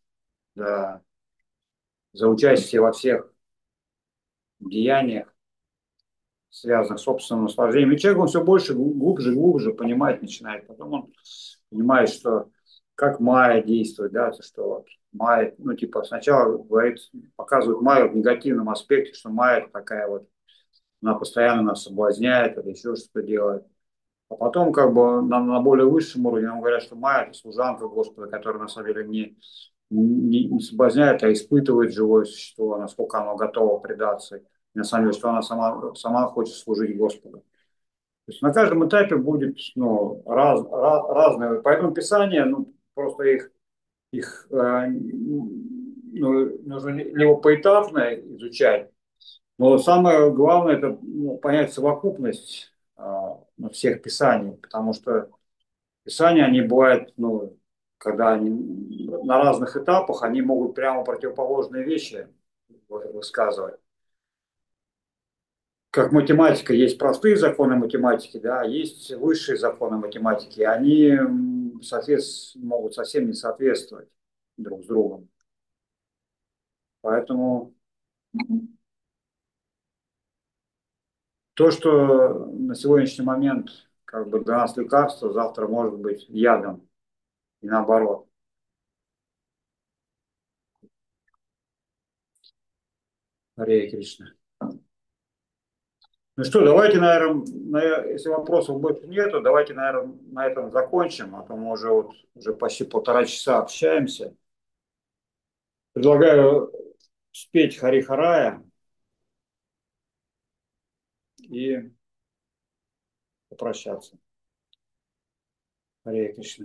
за участие во всех деяниях, связанных с собственным наслаждением. И человек, он все больше, глубже и глубже понимать начинает. Потом он понимает, что как майя действует, да, то, что вот майя, ну, типа, сначала говорит, показывает майю в негативном аспекте, что майя это такая вот, она постоянно нас соблазняет или еще что-то делает. А потом, как бы, на более высшем уровне нам говорят, что майя это служанка Господа, которая на самом деле не соблазняет, а испытывает живое существо, насколько оно готово предаться. И на самом деле, что она сама хочет служить Господу. То есть на каждом этапе будет ну, разное. Поэтому Писание, ну, просто их ну, нужно либо поэтапно изучать, но самое главное это ну, понять совокупность всех Писаний, потому что Писания, они бывают, ну, когда они на разных этапах, они могут прямо противоположные вещи высказывать. Как математика, есть простые законы математики, да, есть высшие законы математики, они могут совсем не соответствовать друг с другом. Поэтому то, что на сегодняшний момент как бы для нас лекарство, завтра может быть ядом и наоборот. Харе Кришна. Ну что, давайте, наверное, если вопросов больше нету, давайте, наверное, на этом закончим, а то мы уже почти 1,5 часа общаемся. Предлагаю спеть Хари Харая и попрощаться. Харе Кришна.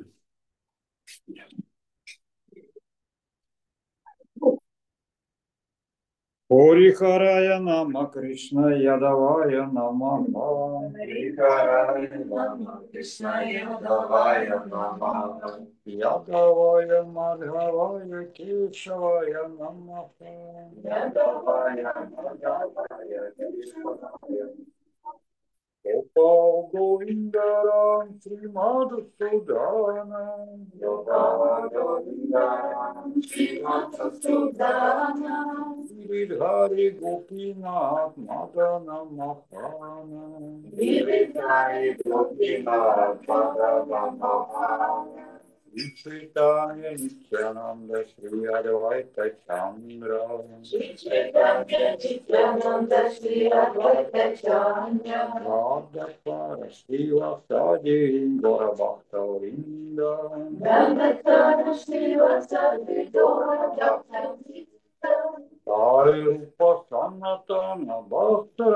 Хари Харая Нама Кришна Ядавая Нама. Хари Харая Нама Кришна Ядавая Нама. Ядавая Мадхавая Кешавая Нама. Ядавая Мадхавая Кешавая. Gopal Govindaram Sri Madhusudanam. Gopal Govindaram Sri Madhusudanam. Giridhari Gopinath Madana Mahana Giridhari Gopinath Madana Mohana Chaitanya Nityananda Shri Advaita Chandra Shri Chaitanya Nityananda Shri Advaita Chandra Radha Para Srivasadi Gora Bhakta Vrinda Dhammatana Shri Vasadi Dora Bhakta Sai Rupa Sanatana Bhakta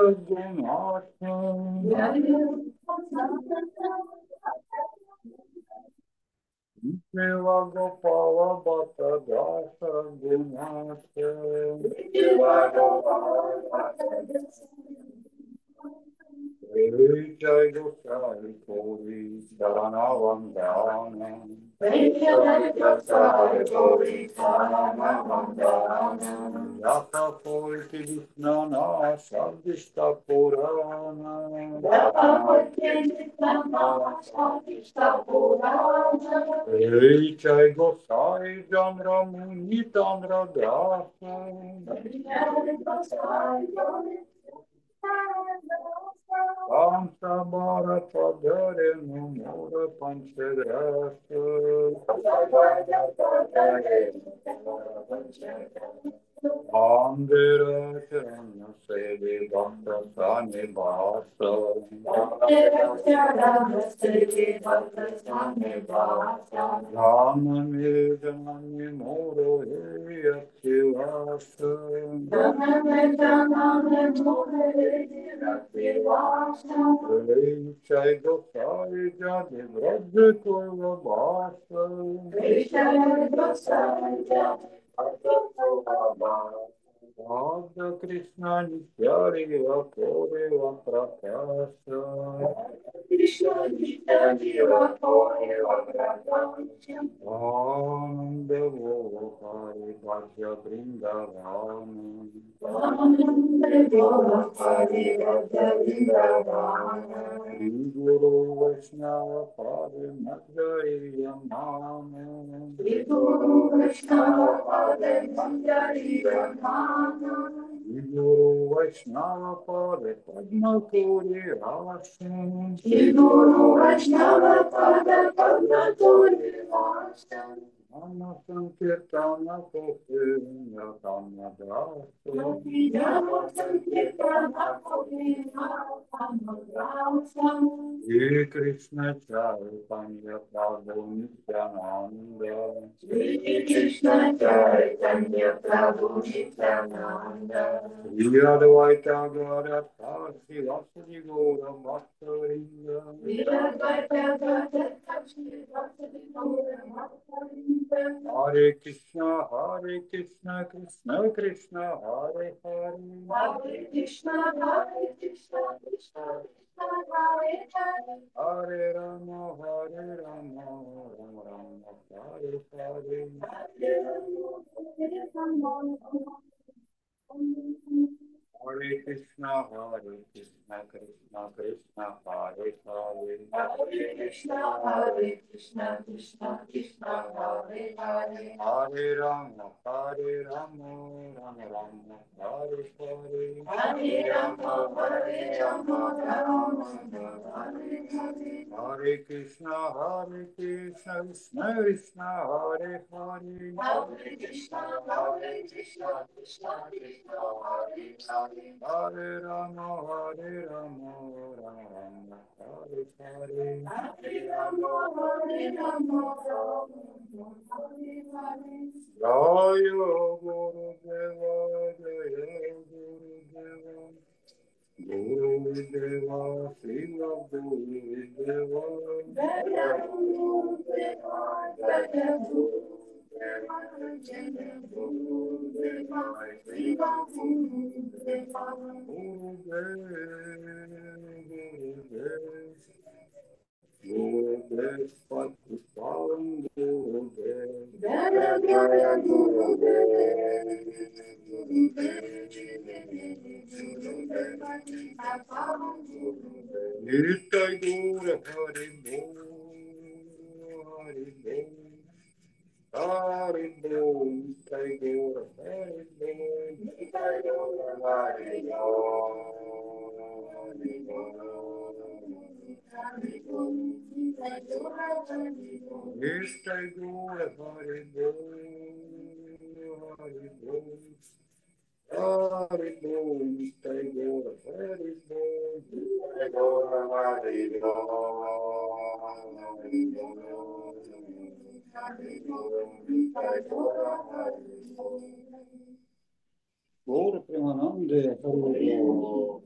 Gunatma Deva Gopala Bhatta Dasa Gunatma Jai Gosai Kori Dharana Vandana Yata Koti Vishnana Sadhishta Purana Jai Gosai Jamra Muni Tamra Dasa Pancha Bharata Dhare Numura Panchagrasa Andhra Charana Sevi Bhakta Sani Bhasa Ramani Janani Moro Yakshivasa Jai Gosai Jadi Vrajya Kurva Bhasa Radha Krishna Nityari Vakore Vakrakasa Ananda Hari Bhajya Vrindavana Shri Guru Vaishnava Pade Madhya Yamana Shri Guru Vaishnava Pade Padma Puri Rasa Nama Sankirtana Kopinya Tamadasa Shri Krishna Chaitanya Prabhu Nityananda Shri Advaita Garatha Shri Vasadi Gaura Bhaktarinda Hare Krishna, Krishna Krishna, Hare Hare Hare Rama, Rama Rama, Hare Hare Hare Krishna, Krishna Krishna, Hare Hare Hare Rama, Rama Rama, Hare Hare Hare Krishna, Krishna Krishna, Hare Hare Hare Rama, Rama Rama, Hare Hare Jaya Guru Deva, Jaya Guru Deva Guru Deva, Srila Guru Deva Nitai Guru Hari Bo, Hari Bo. Haribo, Taigora, Haribo, Taigora, Haribo, Taigora, Haribo, Haribo, Haribo, Taigora, Haribo, Taigora, Haribo. Гуру Примананде, Харибол.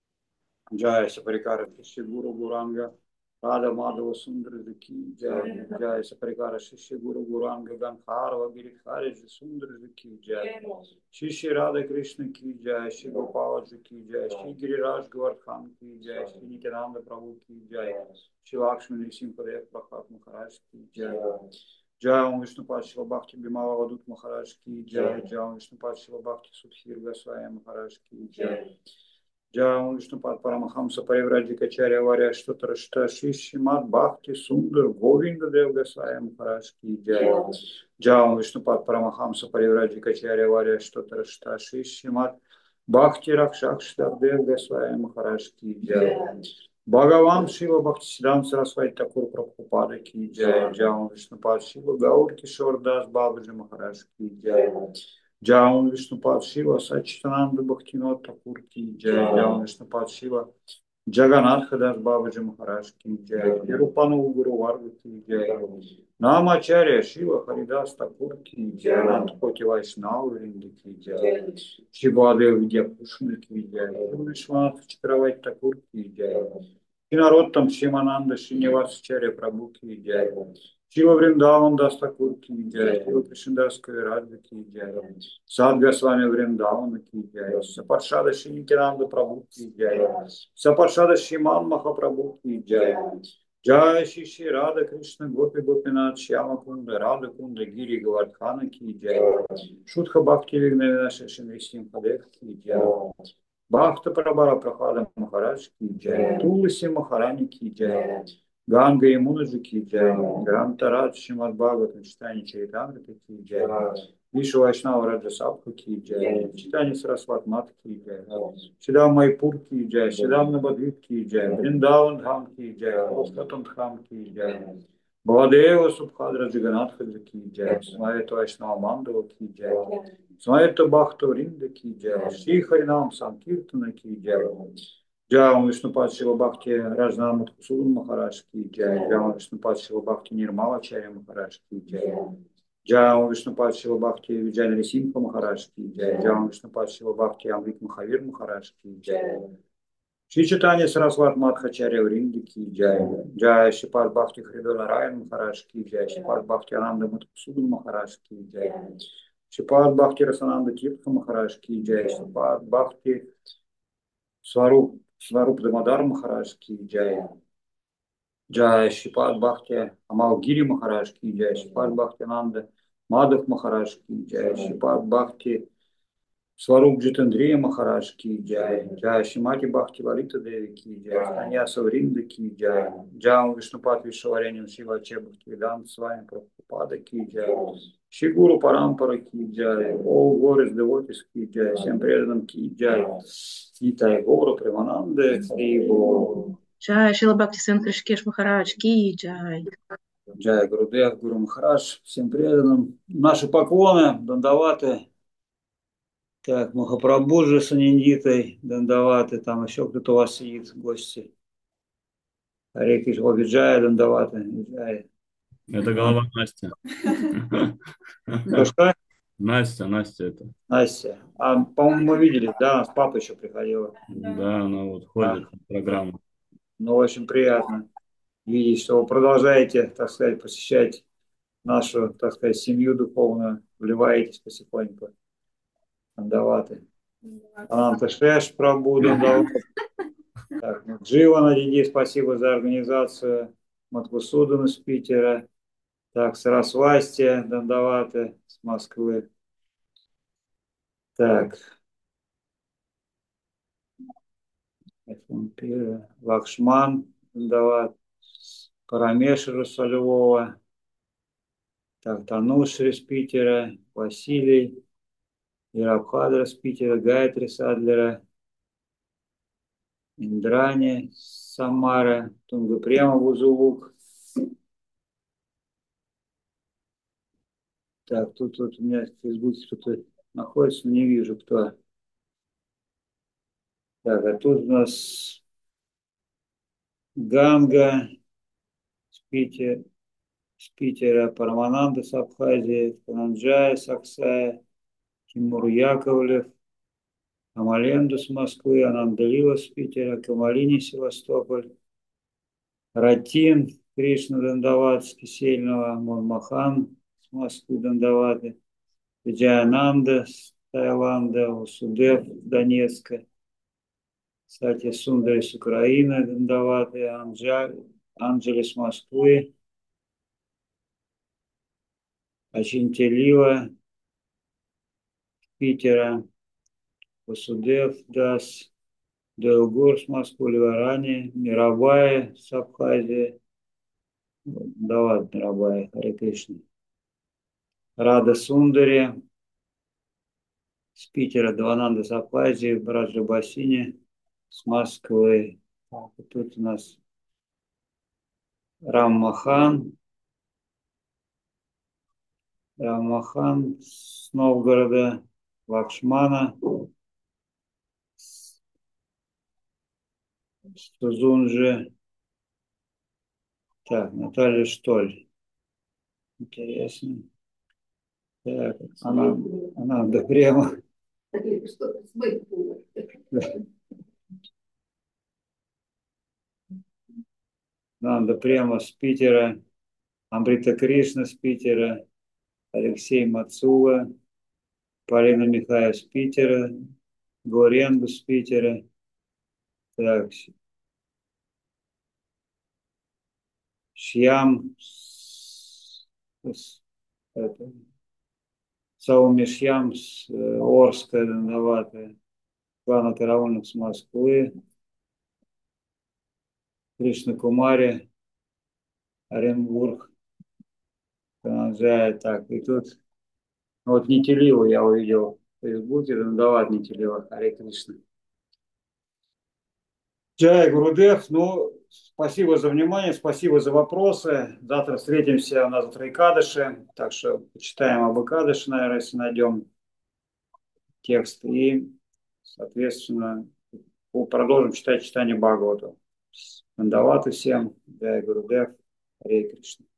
Джая Сапарикара Шиши Гуру Гуранга, Рада Мадава Сундра Зики, Джая Сапарикара Шиши Гуру Гуранга, Ганхарва Гирихари Сундра Зики, Джая Шиши Рада Кришна Ки, Джая Ши Гопала Жики, Джая Ши Гирираж Гвардхан Ки, Джая Ши Нитянанда Прабhu Ки, Джая Ши Лакшми Нрисимхадев Прахат Махарадж Ки, Джая Jai Om Vishnupad Shiva Bhakti Bimala Vadut Maharaj Ki Jai, Jai Om Vishnupad Shiva Bhakti Sudhir Goswami Maharaj Ki Jai, Jai Om Vishnupad Paramahamsa Parivrajakacharya Varya Shtotrashta Shishimad Bhakti Sundar Govinda Dev Goswami Maharaj Ki Jai, Jai Om Vishnupad Paramahamsa Parivrajakacharya Varya Shtotrashta Shishimad Bhakti Rakshakshtar Dev Goswami Maharaj Ki Jai, Бхагаван Шива Бхактисиданта Сарасвати Такур Прабхупада Ки Джай, Джаун Вишнупад Шива Гаур Кишор Дас Бабаджи Махарадж Ки Джай, Джаун Вишнупад Шива Сачитананда Бхактинот Такур Ки Джай, Джаун Вишнупад Шива Джаганатха Дас Бабаджи Махарадж Ки Джай, Нирупану Гуру Варга Ки Джай, Намачарья Шива Харидас Такур Ки Джай, Нантхоти Вайшнау Вринди Ки Джай, Шивадев Видяпушна Ки Джай, Вишванат Чакравати Такур Ки Джай, Кинароттам Шимананда Шинивасачарья Прабhu Ки Джай, Шива Вриндаван Дастакур Ки Джай, Шива Кришндас Кавирадга Ки Джай, Сад Госвами Вриндавана Ки Джай, Сапаршада Шинитянанда Прабhu Ки Джай, Сапаршада Шиман Махапрабhu Ки Джай, Джай Шиши Рада Кришна Гопи Гопинат Шьяма Кунда Рада Кунда Гири Гавардхана Ки Джай, Шутха Бхакти Вигнавина Шишин Висимхадев Ки Джай, Бхакта Прабхара Прахлада Махарадж Ки Джай, Туласи Махарани Ки Джай, Ганга Ямунаджи Ки Джай, Грантарадж Шимад Бхагаватам Читани Чаритамрита Ки Джай, Вишу Вайшнава Раджа Сабха Ки Джай, Читани Сарасват Мат Ки Джай, Шидам Майпур Ки Джай, Шидам Набадвип Ки Джай, Вриндаван Дхам Ки Джай, Остатан Дхам Ки Джай, Баладева Субхадра Джаганатха Ки Джай, Смавит Вайшнава Мандава Ки Джай, Смайта Бхакта Вринда Ки Джай, Шри Харинам Санкиртана Ки Джай, Джай Вишнупад Шива Бхакти Раджнам Мадхусудан Махарадж Ки Джай, Джай Вишнупад Шива Бхакти Нирмала Чаря Махарадж Ки Джай, Джай Вишнупад Шива Бхакти Виджай Нарисимха Махарадж Ки Джай, Джай Вишнупад Шива Бхакти Амрит Махавир Махарадж Ки Джай, Шри Чайтанья Сарасват Мадхачарья Вринда Ки Джай, Джай Шипад Бхакти Хридона Райан Махарадж Ки Джай, Шипад Бхакти Ананда Мадхусудан Махарадж Ки Джай, Шипад Бхакти Расананда Тиртха Махарадж Ки Джай, Шипад Бхакти Сваруп Дамодар Махарадж Ки Джай, Джай Шипад Бхакти Амалгири Махарадж Ки Джай, Шипад Бхакти Ананда Мадхав Махарадж Ки Джай, Шипад Бхакти Сваруп Джитандрия Махарадж Ки Джай, Джай Шимати Бхакти Валита Деви Ки Джай, Саньяса Вринда Ки Джай, Джай Вишнупад Вишварянин Шива Чебхти Ведант с вами Прабхупада Ки Джай, Шигуру Парампара Ки Джай, All Glories Devotees Ки Джай, всем преданным Ки Джай, Нитай Гора Примананде Харибол. Джай Шила Бхакти Свен Кришкеш Махарадж Ки Джай. Джай Гурудев, Гуру Махарадж, всем преданным. Наши поклоны, дандаваты. Так, Махапрабху с Аниндитой, дандаваты. Там еще кто-то у вас сидит, гости. Харе Кришна, Виджая, дандаваты. Виджая. Это голова Настя. Что? Настя это. Настя. А, по-моему, мы видели, да, с папой еще приходила. Да, она вот ходит в программу. Ну, очень приятно видеть, что вы продолжаете, так сказать, посещать нашу, так сказать, семью духовную, вливаетесь потихоньку. Дандаваты. Ананта Шеш Прабху, дандаваты. Так, ну, Дживана Диди, спасибо за организацию. Матвусудан из Питера. Так, Сарасвасти, дандаваты с Москвы. Так. Лакшман, дандават. Парамешра со Львова. Так, Танушри из Питера, Василий, Ирабхадра из Питера, Гайатри Садлера, Индрани, Самара, Тунгапрема, Бузулук. Так, тут у меня в Фейсбуке кто-то находится, но не вижу, кто. Так, а тут у нас Ганга с Питера, Парамананда с Абхазии, Пананджая с Аксая, Тимур Яковлев, Амаленду с Москвы, Анандалила с Питера, Камалини, Севастополь, Ратин, Кришна Дандават с Кисельного, Мурмахан с Москвы, Дандаваты, Виджаянанда с Таиланда, Усудев с Донецка, Сатья Сундари с Украины, Дандаваты, Анджели с Москвы, Ачинтелива Питера, Усудев Дас, Делгор с Москвы, Ливарани, Мирабая с Абхазии, Дават Мирабая, Харе Кришна. Рада Сундари с Питера, Двананда с Абхазии, Браджа Басини с Москвы. Так, и тут у нас Раммахан с Новгорода, Лакшмана, Сузунжи. Так, Наталья Штоль. Интересно. Так, она до прямо. Нанда прямо с Питера, Амрита Кришна с Питера, Алексей Мацула, Полина Михаев с Питера, Горенду с Питера. Так, Шьям, это, Сауми Шьям с Орска, Дандавата, Клана Караульных с Москвы, Кришна Кумари, Оренбург, Канаджая. Так, и тут вот Нитилеву я увидел в Фейсбуке, Дандават Нитилева, Харе Кришна. Джай Гурудев, ну, спасибо за внимание, спасибо за вопросы. Завтра встретимся, у нас завтра Икадыши, так что почитаем об Икадыше, наверное, если найдем текст. И, соответственно, продолжим читать читание Бхагавату. Вандаваты всем, Джай Гурудев, Харе Кришна.